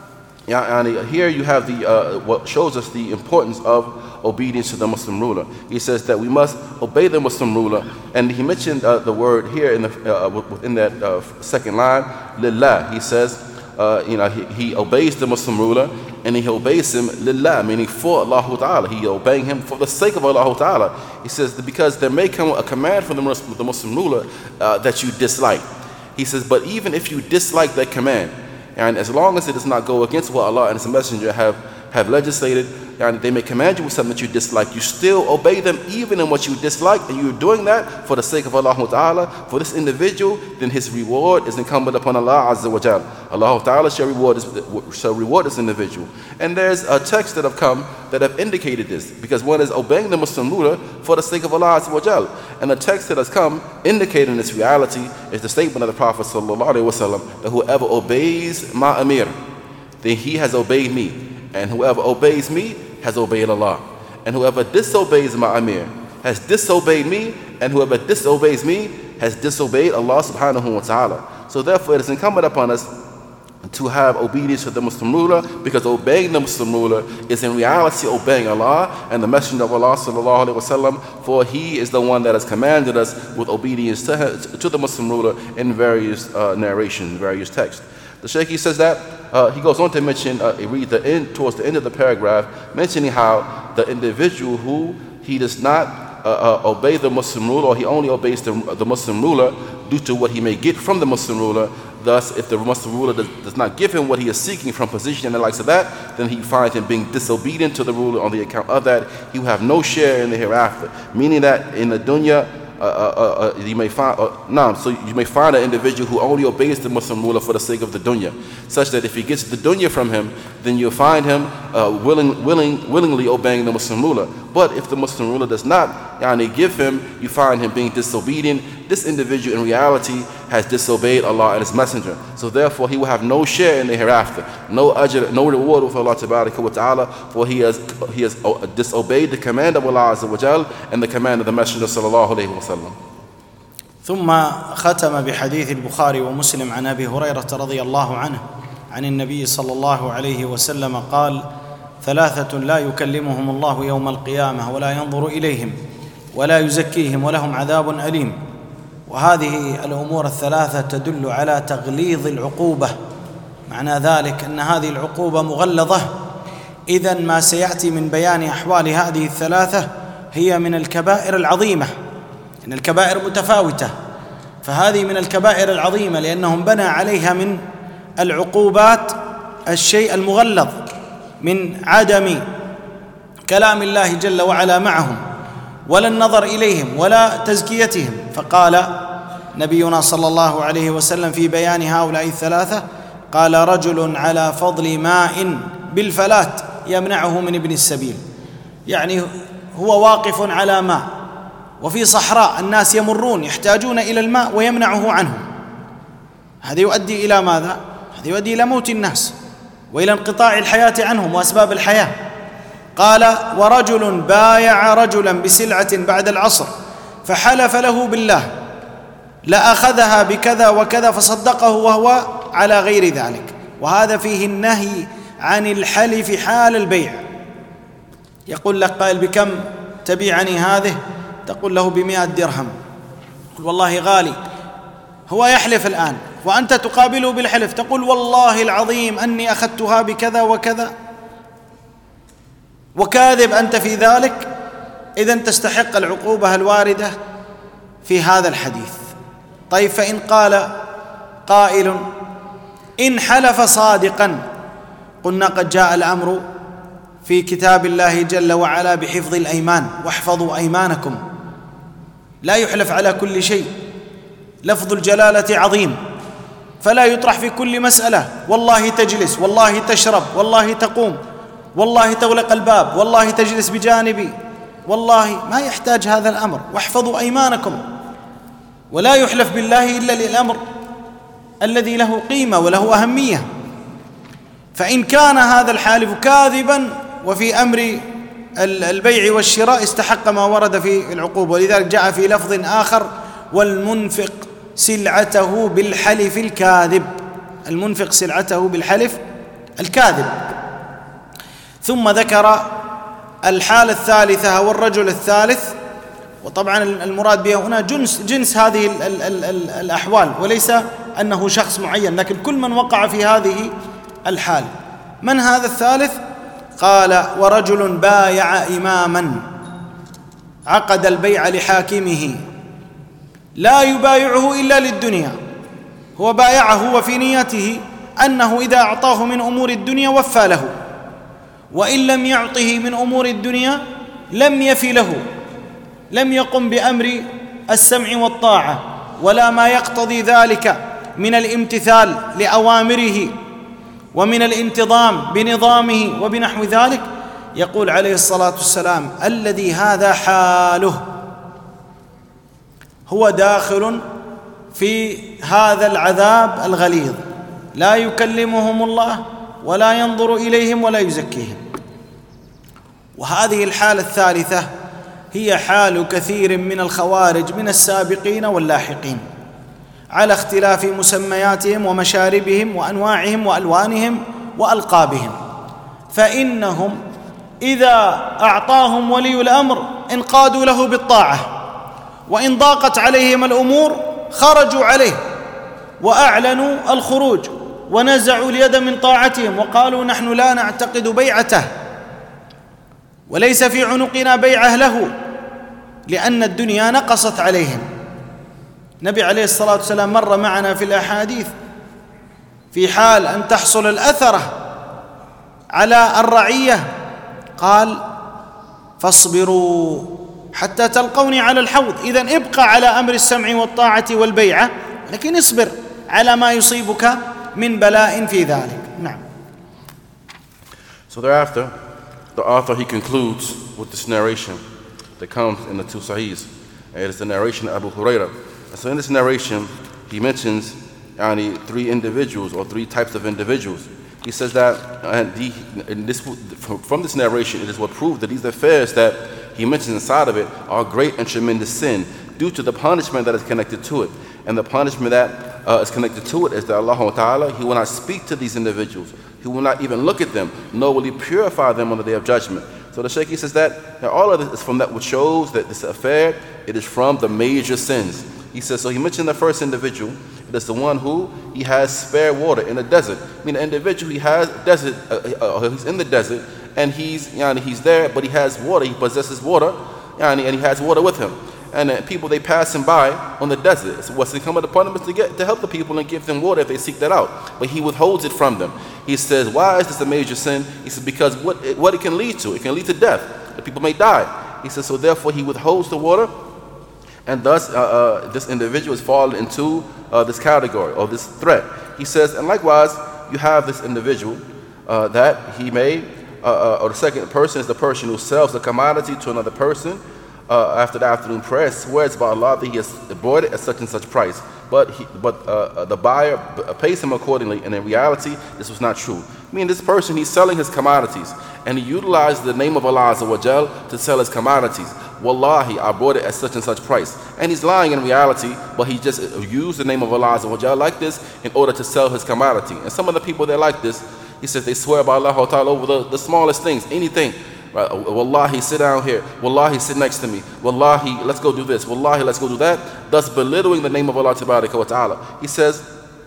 yani, here you have the uh, what shows us the importance of obedience to the Muslim ruler. He says that we must obey the Muslim ruler, and he mentioned uh, the word here in the uh, within that uh, second line, lillah. He says, uh, you know, he, he obeys the Muslim ruler, and he obeys him lillah, meaning for Allah Ta'ala. He obeying him for the sake of Allah Ta'ala. He says that because there may come a command from the Muslim, the Muslim ruler uh, that you dislike. He says, but even if you dislike that command, and as long as it does not go against what Allah and His Messenger have, have legislated, and they may command you with something that you dislike, you still obey them even in what you dislike, and you're doing that for the sake of Allah Ta'ala, for this individual, then his reward is incumbent upon Allah Azza wa Jal. Allah Ta'ala shall reward this, shall reward this individual. And there's a text that have come that have indicated this, because one is obeying the Muslim ruler for the sake of Allah Azza wa Jal. And the text that has come indicating this reality is the statement of the Prophet Sallallahu Alaihi Wasallam that whoever obeys my Amir, then he has obeyed me. And whoever obeys me has obeyed Allah. And whoever disobeys my Amir has disobeyed me, and whoever disobeys me has disobeyed Allah subhanahu wa ta'ala. So therefore it is incumbent upon us to have obedience to the Muslim ruler, because obeying the Muslim ruler is in reality obeying Allah and the Messenger of Allah sallallahu alaihi wasallam, for he is the one that has commanded us with obedience to, to the Muslim ruler in various uh, narrations, various texts. The Shaykh, he says that, uh, he goes on to mention, uh, he reads the end, towards the end of the paragraph, mentioning how the individual who he does not uh, uh, obey the Muslim ruler, or he only obeys the, the Muslim ruler due to what he may get from the Muslim ruler. Thus, if the Muslim ruler does, does not give him what he is seeking from position and the likes of that, then he finds him being disobedient to the ruler on the account of that. He will have no share in the hereafter, meaning that in the dunya, Uh, uh, uh, you may find, uh, nah, so you may find an individual who only obeys the Muslim ruler for the sake of the dunya, such that if he gets the dunya from him, then you'll find him uh, willing, willing, willingly obeying the Muslim ruler. But if the Muslim ruler does not yani, give him, you find him being disobedient. This individual in reality has disobeyed Allah and His Messenger. So therefore he will have no share in the hereafter, no ajr, no reward with Allah wa ta'ala, for he has, he has disobeyed the command of Allah Azza wa Jal and the command of the Messenger sallallahu alayhi wa sallam. ثم ختم بحديث البخاري ومسلم عن أبي هريرة رضي الله عنه عن النبي صلى الله عليه وسلم قال: ثلاثة لا يكلمهم الله يوم القيامة ولا ينظر إليهم ولا يزكيهم ولهم عذاب أليم. وهذه الأمور الثلاثة تدل على تغليظ العقوبة. معنى ذلك أن هذه العقوبة مغلظة. إذن ما سيأتي من بيان أحوال هذه الثلاثة هي من الكبائر العظيمة، إن الكبائر متفاوتة، فهذه من الكبائر العظيمة لأنهم بنى عليها من العقوبات الشيء المغلظ من عدم كلام الله جل وعلا معهم، ولا النظر إليهم ولا تزكيتهم. فقال نبينا صلى الله عليه وسلم في بيان هؤلاء الثلاثة، قال: رجل على فضل ماء بالفلاة يمنعه من ابن السبيل، يعني هو واقف على ماء وفي صحراء الناس يمرون يحتاجون إلى الماء ويمنعه عنهم، هذا يؤدي إلى ماذا؟ هذا يؤدي إلى موت الناس وإلى انقطاع الحياة عنهم وأسباب الحياة. قال: ورجل بايع رجلا بسلعة بعد العصر فحلف له بالله لأخذها بكذا وكذا فصدقه وهو على غير ذلك. وهذا فيه النهي عن الحلف حال البيع. يقول لك قائل: بكم تبيعني هذه؟ تقول له: بمئة درهم. يقول: والله غالي. هو يحلف الآن وأنت تقابله بالحلف، تقول: والله العظيم أني أخذتها بكذا وكذا، وكاذب أنت في ذلك. إذن تستحق العقوبة الواردة في هذا الحديث. طيب، فإن قال قائل: إن حلف صادقا، قلنا قد جاء الأمر في كتاب الله جل وعلا بحفظ الأيمان، واحفظوا أيمانكم، لا يحلف على كل شيء، لفظ الجلالة عظيم، فلا يطرح في كل مسألة: والله تجلس، والله تشرب، والله تقوم، والله تغلق الباب، والله تجلس بجانبي، والله ما يحتاج هذا الأمر. واحفظوا أيمانكم، ولا يحلف بالله إلا للأمر الذي له قيمة وله أهمية. فإن كان هذا الحالف كاذبا وفي أمر البيع والشراء استحق ما ورد في العقوبة. ولذلك جاء في لفظ آخر: والمنفق سلعته بالحلف الكاذب، المنفق سلعته بالحلف الكاذب. ثم ذكر الحالة الثالثة والرجل الثالث، وطبعا المراد بها هنا جنس, جنس هذه ال ال ال ال الأحوال، وليس أنه شخص معين، لكن كل من وقع في هذه الحال. من هذا الثالث؟ قال: ورجل بايع إماما عقد البيع لحاكمه لا يبايعه إلا للدنيا، هو بايعه وفي نيته أنه إذا أعطاه من أمور الدنيا وفى له، وإن لم يعطه من أمور الدنيا لم يفي له، لم يقم بأمر السمع والطاعة ولا ما يقتضي ذلك من الامتثال لأوامره ومن الانتظام بنظامه وبنحو ذلك. يقول عليه الصلاة والسلام: الذي هذا حاله هو داخل في هذا العذاب الغليظ، لا يكلمهم الله ولا ينظر إليهم ولا يزكيهم. وهذه الحالة الثالثة هي حال كثير من الخوارج من السابقين واللاحقين، على اختلاف مسمياتهم ومشاربهم وأنواعهم وألوانهم وألقابهم. فإنهم إذا أعطاهم ولي الأمر انقادوا له بالطاعة، وإن ضاقت عليهم الأمور خرجوا عليه وأعلنوا الخروج ونزعوا اليد من طاعتهم وقالوا: نحن لا نعتقد بيعته وليس في عنقنا بيعه له، لأن الدنيا نقصت عليهم. النبي عليه الصلاة والسلام مر معنا في الأحاديث في حال أن تحصل الأثرة على الرعية، قال: فاصبروا حتى تلقوني على الحوض. إذن ابقى على أمر السمع والطاعة والبيعة، لكن اصبر على ما يصيبك من بلاء في ذلك. نعم. So thereafter, the author, he concludes with this narration that comes in the two Sahihs. It is the narration of Abu Hurairah. And so in this narration, he mentions yani, three individuals or three types of individuals. He says that, and he, in this, from this narration, it is what proved that these affairs that he mentions inside of it are great and tremendous sin due to the punishment that is connected to it. And the punishment that uh, is connected to it is that Allah Ta'ala, He will not speak to these individuals. He will not even look at them, nor will He purify them on the day of judgment. So the Shaykh, he says that, that all of this is from that which shows that this affair, it is from the major sins. He says, so he mentioned the first individual. It is the one who he has spare water in the desert. I mean, the individual, he has desert, uh, uh, he's in the desert, and he's, yani, he's there, but he has water, he possesses water, yani, and he has water with him. And uh, people, they pass him by on the desert. So what's incumbent upon him is to, get, to help the people and give them water if they seek that out. But he withholds it from them. He says, why is this a major sin? He says, because what it, what it can lead to, it can lead to death. The people may die. He says, so therefore he withholds the water, and thus uh, uh, this individual is fallen into uh, this category or this threat. He says, and likewise, you have this individual uh, that he may, uh, uh, or the second person is the person who sells the commodity to another person uh, after the afternoon prayer, swears by Allah that he has bought it at such and such price. But he, but uh, the buyer pays him accordingly, and in reality, this was not true. I mean, this person, he's selling his commodities, and he utilized the name of Allah Azza wa Jal to sell his commodities. Wallahi, I bought it at such and such price. And he's lying in reality, but he just used the name of Allah Azza wa Jal like this in order to sell his commodity. And some of the people that like this, he says they swear by Allah Ta'ala over the, the smallest things, anything. Right? Wallahi, sit down here. Wallahi, sit next to me. Wallahi, let's go do this. Wallahi, let's go do that. Thus belittling the name of Allah Ta'ala. He says,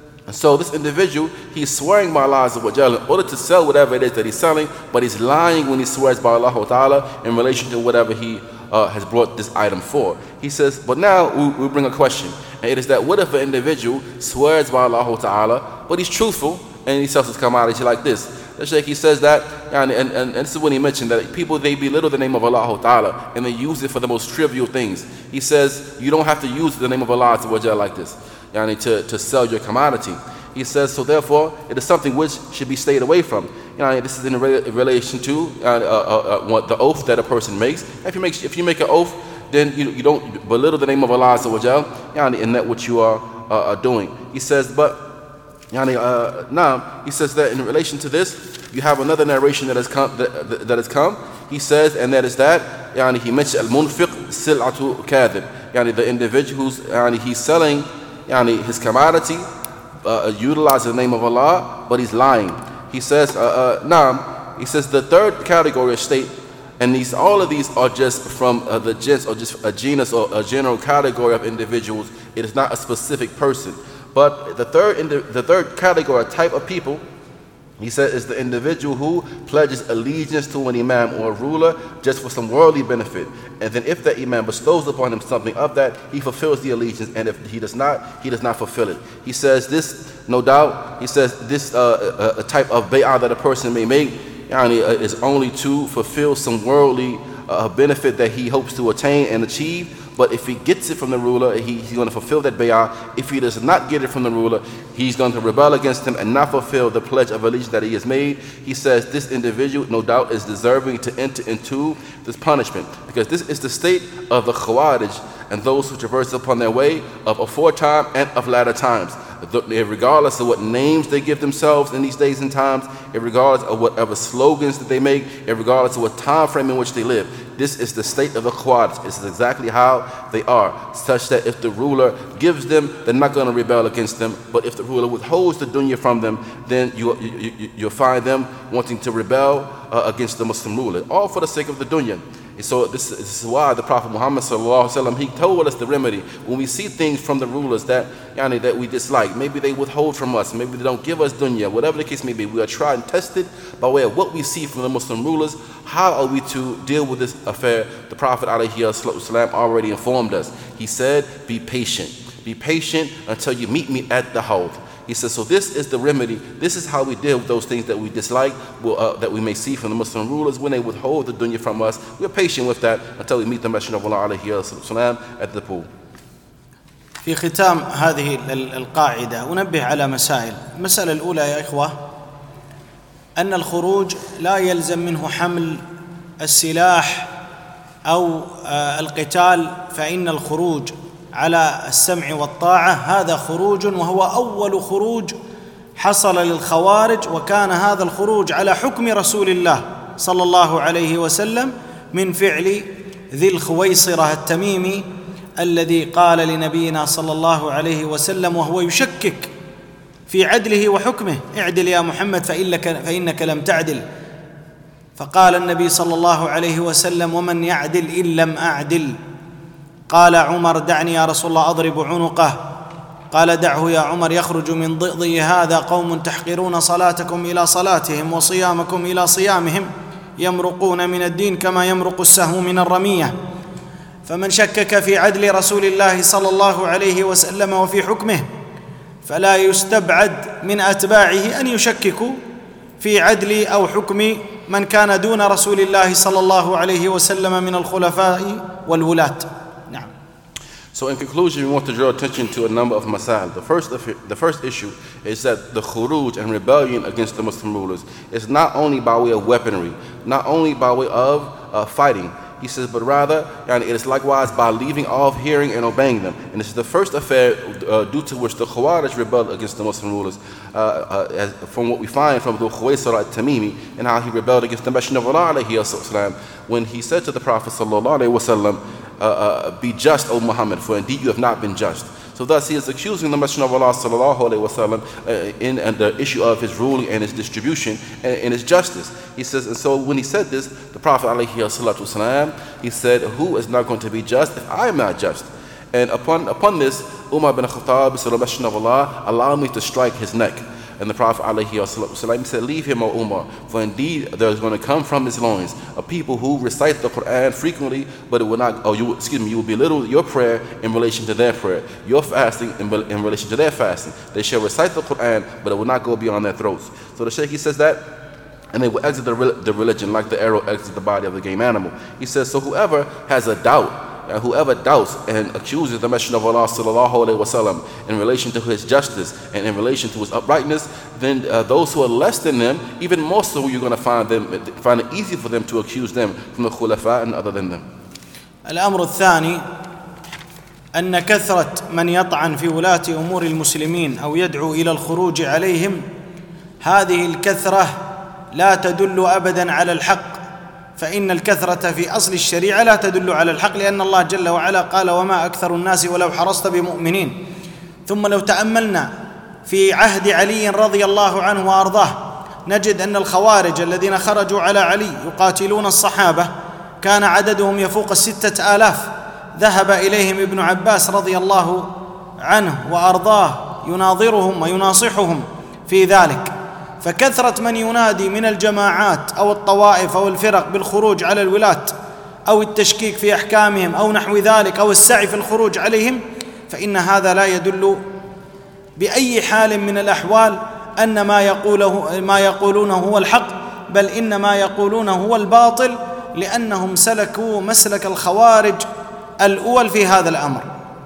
so this individual, he's swearing by Allah Azza wa Jalla in order to sell whatever it is that he's selling, but he's lying when he swears by Allah Ta'ala in relation to whatever he uh, has brought this item for. He says, but now we, we bring a question, and it is that what if an individual swears by Allah Ta'ala, but he's truthful and he sells his commodity like this? The Shaykh, he says that, and, and, and this is when he mentioned that people, they belittle the name of Allah Ta'ala and they use it for the most trivial things. He says, you don't have to use the name of Allah Ta'ala like this yani, to, to sell your commodity. He says, so therefore, it is something which should be stayed away from. You know, this is in re relation to uh, uh, uh, what the oath that a person makes. If you make, if you make an oath, then you, you don't belittle the name of Allah yani, in that what you are uh, are doing. He says, but Yani, uh, now, he says that in relation to this, you have another narration that has come. That, that has come. He says, and that is that yani, he mentioned al-munfiq sil'atu kadhib. Yani, the individual who's yani, he's selling yani, his commodity, uh, utilizing the name of Allah, but he's lying. He says, uh, uh, now, he says the third category of state, and these all of these are just from uh, the gens or just a genus or a general category of individuals. It is not a specific person. But the third, the third category, type of people, he said, is the individual who pledges allegiance to an imam or a ruler just for some worldly benefit. And then if that imam bestows upon him something of that, he fulfills the allegiance. And if he does not, he does not fulfill it. He says this, no doubt, he says this uh, a, a type of bay'ah that a person may make yani, uh, is only to fulfill some worldly uh, benefit that he hopes to attain and achieve. But if he gets it from the ruler, he, he's going to fulfill that bay'ah. If he does not get it from the ruler, he's going to rebel against him and not fulfill the pledge of allegiance that he has made. He says this individual, no doubt, is deserving to enter into this punishment. Because this is the state of the Khawarij and those who traverse upon their way of aforetime and of latter times. Regardless of what names they give themselves in these days and times, regardless of whatever slogans that they make, regardless of what time frame in which they live, this is the state of the Khawarij. This is exactly how they are, such that if the ruler gives them, they're not going to rebel against them. But if the ruler withholds the dunya from them, then you, you, you, you'll find them wanting to rebel uh, against the Muslim ruler, all for the sake of the dunya. And so this, this is why the Prophet Muhammad sallallahu alaihi wasallam, he told us the remedy. When we see things from the rulers that yani, that we dislike, maybe they withhold from us, maybe they don't give us dunya, whatever the case may be, we are tried and tested by way of what we see from the Muslim rulers. How are we to deal with this affair? The Prophet alayhi wasallam already informed us. He said, be patient. Be patient until you meet me at the Hawd. He says, so this is the remedy. This is how we deal with those things that we dislike, uh, that we may see from the Muslim rulers when they withhold the dunya from us. We're patient with that until we meet the Messenger of Allah alayhi wasallam at the pool. في ختام هذه القاعدة أنبه على مسائل. المسألة الأولى يا إخوة أن الخروج لا يلزم منه حمل السلاح أو القتال، فإن الخروج على السمع والطاعة هذا خروج، وهو أول خروج حصل للخوارج، وكان هذا الخروج على حكم رسول الله صلى الله عليه وسلم من فعل ذي الخويصرة التميمي الذي قال لنبينا صلى الله عليه وسلم وهو يشكك في عدله وحكمه: اعدل يا محمد فإنك لم تعدل. فقال النبي صلى الله عليه وسلم: ومن يعدل إن لم أعدل؟ قال عمر: دعني يا رسول الله أضرب عنقه. قال: دعه يا عمر يخرج من ضئضي هذا قوم تحقرون صلاتكم إلى صلاتهم وصيامكم إلى صيامهم، يمرقون من الدين كما يمرق السهم من الرمية. فمن شكك في عدل رسول الله صلى الله عليه وسلم وفي حكمه فلا يستبعد من أتباعه أن يشككوا في عدل أو حكم من كان دون رسول الله صلى الله عليه وسلم من الخلفاء والولاة. نعم. So in conclusion, we want to draw attention to a number of masail. The first, the first issue is that the khuruj and rebellion against the Muslim rulers is not only by way of weaponry, not only by way of uh, fighting. He says, but rather, and it is likewise by leaving off hearing and obeying them. And this is the first affair uh, due to which the Khawarij rebelled against the Muslim rulers, uh, uh, as, from what we find from the Khuwaysir al-Tamimi, and how he rebelled against the Messenger of Allah alayhi wasallam, when he said to the Prophet sallallahu alayhi wasallam, uh, uh, be just, O Muhammad, for indeed you have not been just. So thus he is accusing the Messenger of Allah sallallahu alayhi wasallam uh, in uh, the issue of his ruling and his distribution and, and his justice. He says, and so when he said this, the Prophet alayhi salatu wasalam, he said, who is not going to be just if I am not just? And upon upon this, Umar bin Khattab said, the Messenger of Allah, allow me to strike his neck. And the Prophet ﷺ said, leave him, O Umar, for indeed there is going to come from his loins a people who recite the Quran frequently, but it will not, or you, excuse me, you will belittle your prayer in relation to their prayer, your fasting in, in relation to their fasting. They shall recite the Quran, but it will not go beyond their throats. So the Shaykh, he says that, and they will exit the, the religion like the arrow exits the body of the game animal. He says, so whoever has a doubt, and whoever doubts and accuses the Messenger of Allah sallallahu alaihi wasallam in relation to his justice and in relation to his uprightness, then uh, those who are less than them, even more so, you're going to find them find it easy for them to accuse them from the khulafa and other than them. الأمر الثاني أن كثرة من يطعن في ولاة أمور المسلمين أو يدعو إلى الخروج عليهم، هذه الكثرة لا تدل أبدا على الحق، فإن الكثرة في أصل الشريعة لا تدل على الحق، لأن الله جل وعلا قال وما أكثر الناس ولو حرصت بمؤمنين. ثم لو تأملنا في عهد علي رضي الله عنه وأرضاه نجد أن الخوارج الذين خرجوا على علي يقاتلون الصحابة كان عددهم يفوق الستة آلاف. ذهب إليهم ابن عباس رضي الله عنه وأرضاه يناظرهم ويناصحهم في ذلك. فكثرة من ينادي من الجماعات أو الطوائف أو الفرق بالخروج على الولاة أو التشكيك في أحكامهم أو نحو ذلك أو السعي في الخروج عليهم، فإن هذا لا يدل بأي حال من الأحوال أن ما يقوله ما يقولونه هو الحق، بل إن ما يقولونه هو الباطل، لأنهم سلكوا مسلك الخوارج الأول في هذا الأمر.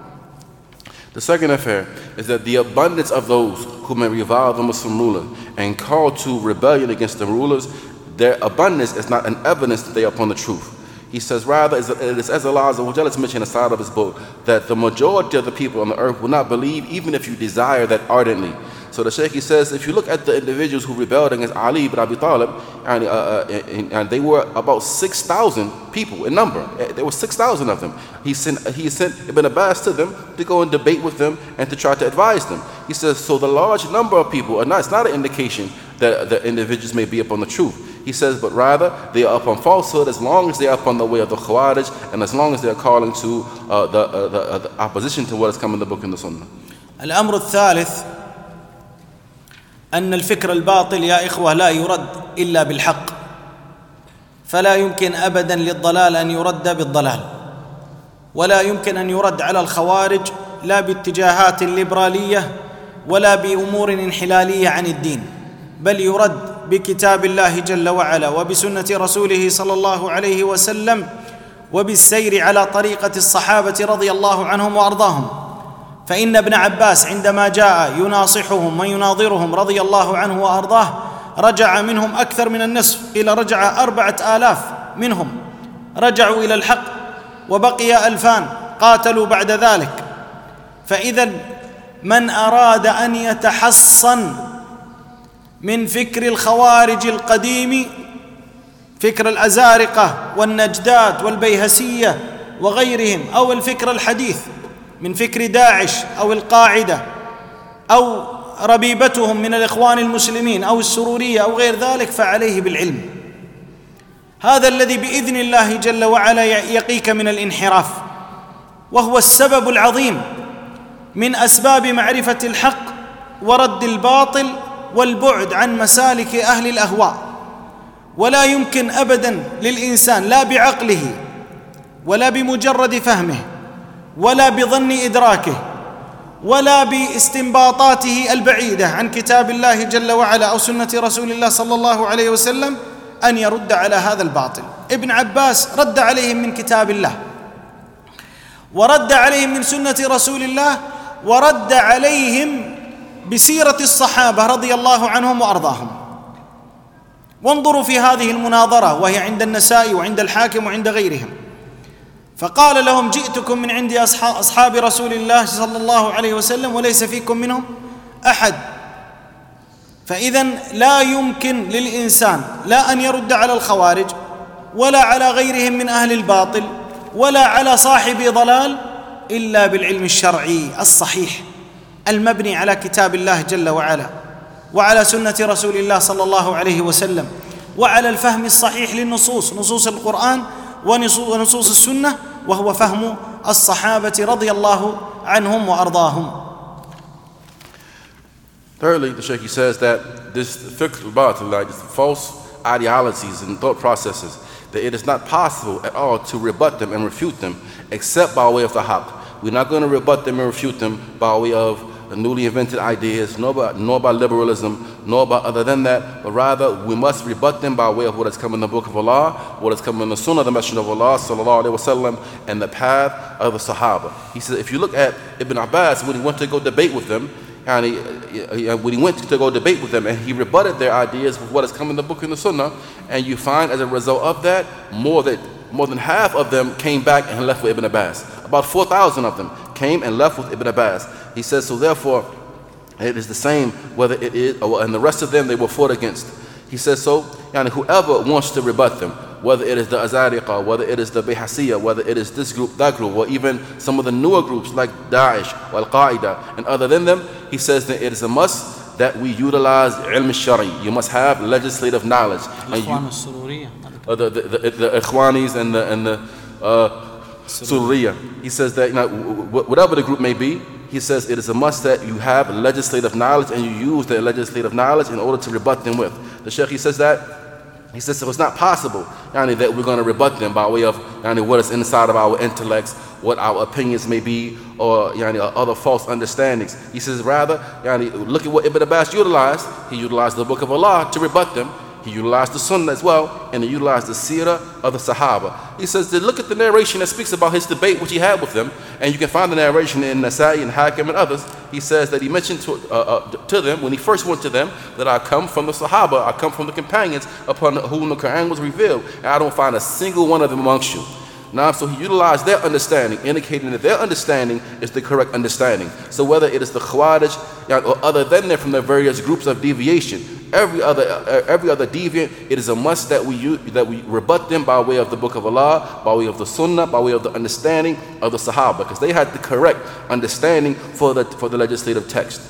The second affair is that the abundance of those who may revile the Muslim ruler and call to rebellion against the rulers, their abundance is not an evidence that they are upon the truth. He says, rather, it is as Allah Azza wa Jalla has mentioned inside of his book, that the majority of the people on the earth will not believe even if you desire that ardently. So the Shaykh, he says, if you look at the individuals who rebelled against Ali ibn Abi Talib, and, uh, and, and they were about six thousand people in number. There were six thousand of them. He sent, he sent Ibn Abbas to them to go and debate with them and to try to advise them. He says, so the large number of people, are not, it's not an indication that the individuals may be upon the truth. He says, but rather, they are upon falsehood as long as they are upon the way of the Khawarij and as long as they are calling to uh, the, uh, the, uh, the opposition to what has come in the book and the Sunnah. الأمر الثالث أن الفكر الباطل يا إخوة لا يرد إلا بالحق، فلا يمكن أبدا للضلال أن يرد بالضلال، ولا يمكن أن يرد على الخوارج لا باتجاهات الليبرالية ولا بأمور انحلالية عن الدين، بل يرد بكتاب الله جل وعلا وبسنة رسوله صلى الله عليه وسلم وبالسير على طريقة الصحابة رضي الله عنهم وأرضاهم. فإن ابن عباس عندما جاء يناصحهم ويناظرهم رضي الله عنه وأرضاه رجع منهم أكثر من النصف، إلى رجع أربعة آلاف منهم رجعوا إلى الحق، وبقي ألفان قاتلوا بعد ذلك. فإذا من أراد أن يتحصن من فكر الخوارج القديم، فكر الأزارقة والنجدات والبيهسية وغيرهم، أو الفكر الحديث من فكر داعش أو القاعدة أو ربيبتهم من الإخوان المسلمين أو السرورية أو غير ذلك، فعليه بالعلم. هذا الذي بإذن الله جل وعلا يقيك من الانحراف، وهو السبب العظيم من أسباب معرفة الحق ورد الباطل والبعد عن مسالك أهل الأهواء. ولا يمكن أبداً للإنسان لا بعقله ولا بمجرد فهمه ولا بظن إدراكه ولا باستنباطاته البعيدة عن كتاب الله جل وعلا أو سنة رسول الله صلى الله عليه وسلم أن يرد على هذا الباطل. ابن عباس رد عليهم من كتاب الله، ورد عليهم من سنة رسول الله، ورد عليهم بسيرة الصحابة رضي الله عنهم وأرضاهم. وانظروا في هذه المناظرة وهي عند النسائي وعند الحاكم وعند غيرهم. فقال لهم: جئتكم من عند أصحاب رسول الله صلى الله عليه وسلم وليس فيكم منهم أحد. فإذن لا يمكن للإنسان لا أن يرد على الخوارج ولا على غيرهم من أهل الباطل ولا على صاحب ضلال إلا بالعلم الشرعي الصحيح المبني على كتاب الله جل وعلا، وعلى سنة رسول الله صلى الله عليه وسلم، وعلى الفهم الصحيح للنصوص، نصوص القرآن ونصوص السنة، وهو فهم الصحابة رضي الله عنهم وأرضاهم. Thirdly, the Shaykh says that this fiqh al-batil, like false ideologies and thought processes, that it is not possible at all to rebut them and refute them except by way of the haqq. We're not going to rebut them and refute them by way of newly invented ideas, nor by, nor by liberalism, nor by other than that, but rather we must rebut them by way of what has come in the Book of Allah, what has come in the Sunnah of the Messenger of Allah sallallahu alaihi wasallam, and the path of the Sahaba. He says, if you look at Ibn Abbas, when he went to go debate with them, and he, when he went to go debate with them, and he rebutted their ideas with what has come in the Book and the Sunnah, and you find as a result of that, more that more than half of them came back and left with Ibn Abbas. About four thousand of them came and left with Ibn Abbas. He says, so therefore, it is the same whether it is, or, and the rest of them they were fought against. He says, so, and whoever wants to rebut them, whether it is the Azariqa, whether it is the Bihasiyya, whether it is this group, that group, or even some of the newer groups like Daesh, or Al-Qaeda, and other than them, he says that it is a must that we utilize ilm al-shari. You must have legislative knowledge. And you, uh, the, the, the, the Ikhwanis and the, and the uh, Sururiya. He says that, you know, whatever the group may be, he says it is a must that you have legislative knowledge and you use that legislative knowledge in order to rebut them with. The Shaykh, he says that, he says so it's not possible yani, that we're going to rebut them by way of yani, what is inside of our intellects, what our opinions may be, or yani, other false understandings. He says rather, yani, look at what Ibn Abbas utilized. He utilized the Book of Allah to rebut them. He utilized the Sunnah as well, and he utilized the Seerah of the Sahaba. He says that look at the narration that speaks about his debate which he had with them, and you can find the narration in Nasa'i and Hakim and others. He says that he mentioned to, uh, uh, to them, when he first went to them, that I come from the Sahaba, I come from the companions upon whom the Quran was revealed, and I don't find a single one of them amongst you. Now, so he utilized their understanding, indicating that their understanding is the correct understanding. So whether it is the Khawarij or other than them from the various groups of deviation, every other uh, every other deviant, it is a must that we use, that we rebut them by way of the Book of Allah, by way of the Sunnah, by way of the understanding of the Sahaba, because they had the correct understanding for the for the legislative text.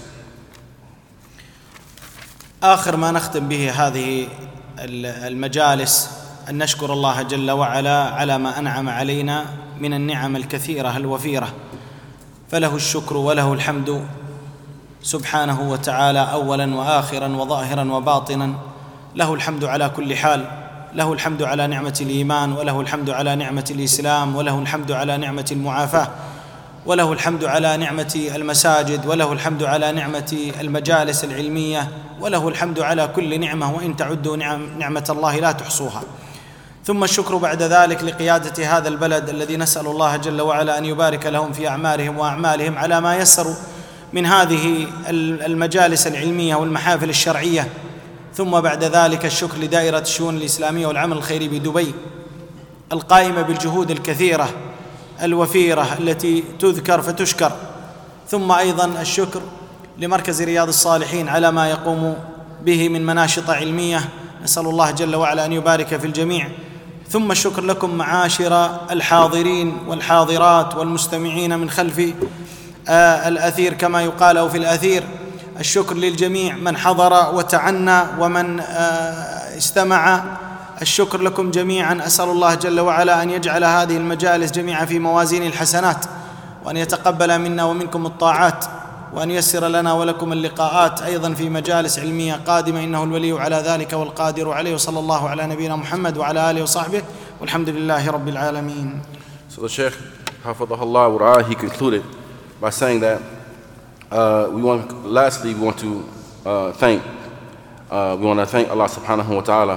آخر ما نختم به هذه المجالس أن نشكر الله جل وعلا على ما أنعم علينا من النعم الكثيرة الوفيرة، فله الشكر وله الحمد سبحانه وتعالى أولا وآخرا وظاهرا وباطنا. له الحمد على كل حال، له الحمد على نعمة الإيمان، وله الحمد على نعمة الإسلام، وله الحمد على نعمة المعافاة، وله الحمد على نعمة المساجد، وله الحمد على نعمة المجالس العلمية، وله الحمد على كل نعمة، وإن تعدوا نعم نعمة الله لا تحصوها. ثم الشكر بعد ذلك لقيادة هذا البلد الذي نسأل الله جل وعلا أن يبارك لهم في أعمارهم وأعمالهم على ما يسروا من هذه المجالس العلمية والمحافل الشرعية. ثم بعد ذلك الشكر لدائرة الشؤون الإسلامية والعمل الخيري بدبي القائمة بالجهود الكثيرة الوفيرة التي تذكر فتشكر. ثم أيضا الشكر لمركز رياض الصالحين على ما يقوم به من مناشط علمية، نسأل الله جل وعلا أن يبارك في الجميع. ثم الشكر لكم معاشر الحاضرين والحاضرات والمستمعين من خلف آه الأثير كما يقال أو في الأثير. الشكر للجميع من حضر وتعنى ومن آه استمع. الشكر لكم جميعا. أسأل الله جل وعلا أن يجعل هذه المجالس جميعا في موازين الحسنات، وأن يتقبل منا ومنكم الطاعات، وأن ييسر لنا ولكم اللقاءات أيضا في مجالس علمية قادمة، إنه الولي على ذلك والقادر عليه. وصلى الله على نبينا محمد وعلى آله وصحبه والحمد لله رب العالمين. So the Shaykh, Hafidhahullah wa ra'ah, he concluded by saying that uh, we want, lastly, we want to uh, thank, uh, we want to thank Allah subhanahu wa ta'ala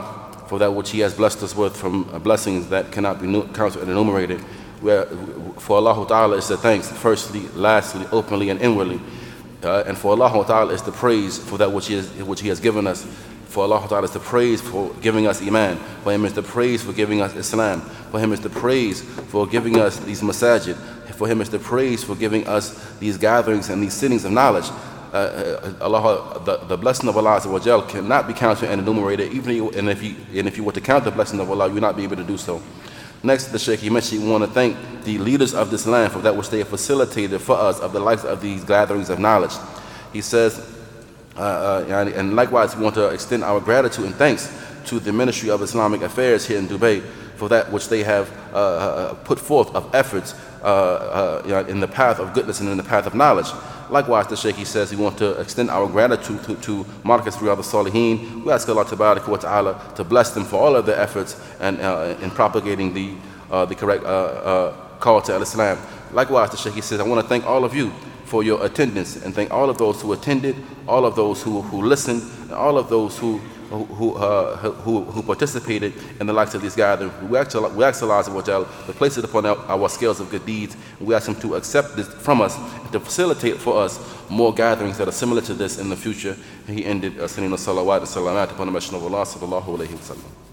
for that which He has blessed us with from blessings that cannot be counted and enumerated. Where, for Allah Ta'ala is the thanks, firstly, lastly, openly, and inwardly. Uh, and for Allah Ta'ala is the praise for that which he, is, which he has given us. For Allah Ta'ala is the praise for giving us Iman. For Him is the praise for giving us Islam. For Him is the praise for giving us these masajid. For Him is the praise for giving us these gatherings and these sittings of knowledge. Uh, Allah, the, the blessing of Allah Azza wa Jal cannot be counted and enumerated, even if, and, if you, and if you were to count the blessing of Allah, you would not be able to do so. Next, the Shaykh, he mentioned he want to thank the leaders of this land for that which they have facilitated for us of the likes of these gatherings of knowledge. He says, uh, uh, and likewise, we want to extend our gratitude and thanks to the Ministry of Islamic Affairs here in Dubai for that which they have uh, uh, put forth of efforts uh, uh, in the path of goodness and in the path of knowledge. Likewise, the Shaykh, he says, we want to extend our gratitude to, to Marcus Riyadh al-Salihin. We ask Allah Tabaraka wa Ta'ala to bless them for all of their efforts and uh, in propagating the, uh, the correct uh, uh, call to al-Islam. Likewise, the Shaykh, he says, I want to thank all of you for your attendance and thank all of those who attended, all of those who, who listened, and all of those who Who, uh, who, who participated in the likes of these gatherings. We ask Allah, we ask Allah to place it upon our, our scales of good deeds. And we ask Him to accept this from us and to facilitate for us more gatherings that are similar to this in the future. And he ended uh, sending a salawat and salamat upon the Messenger of Allah sallallahu alayhi wa sallam.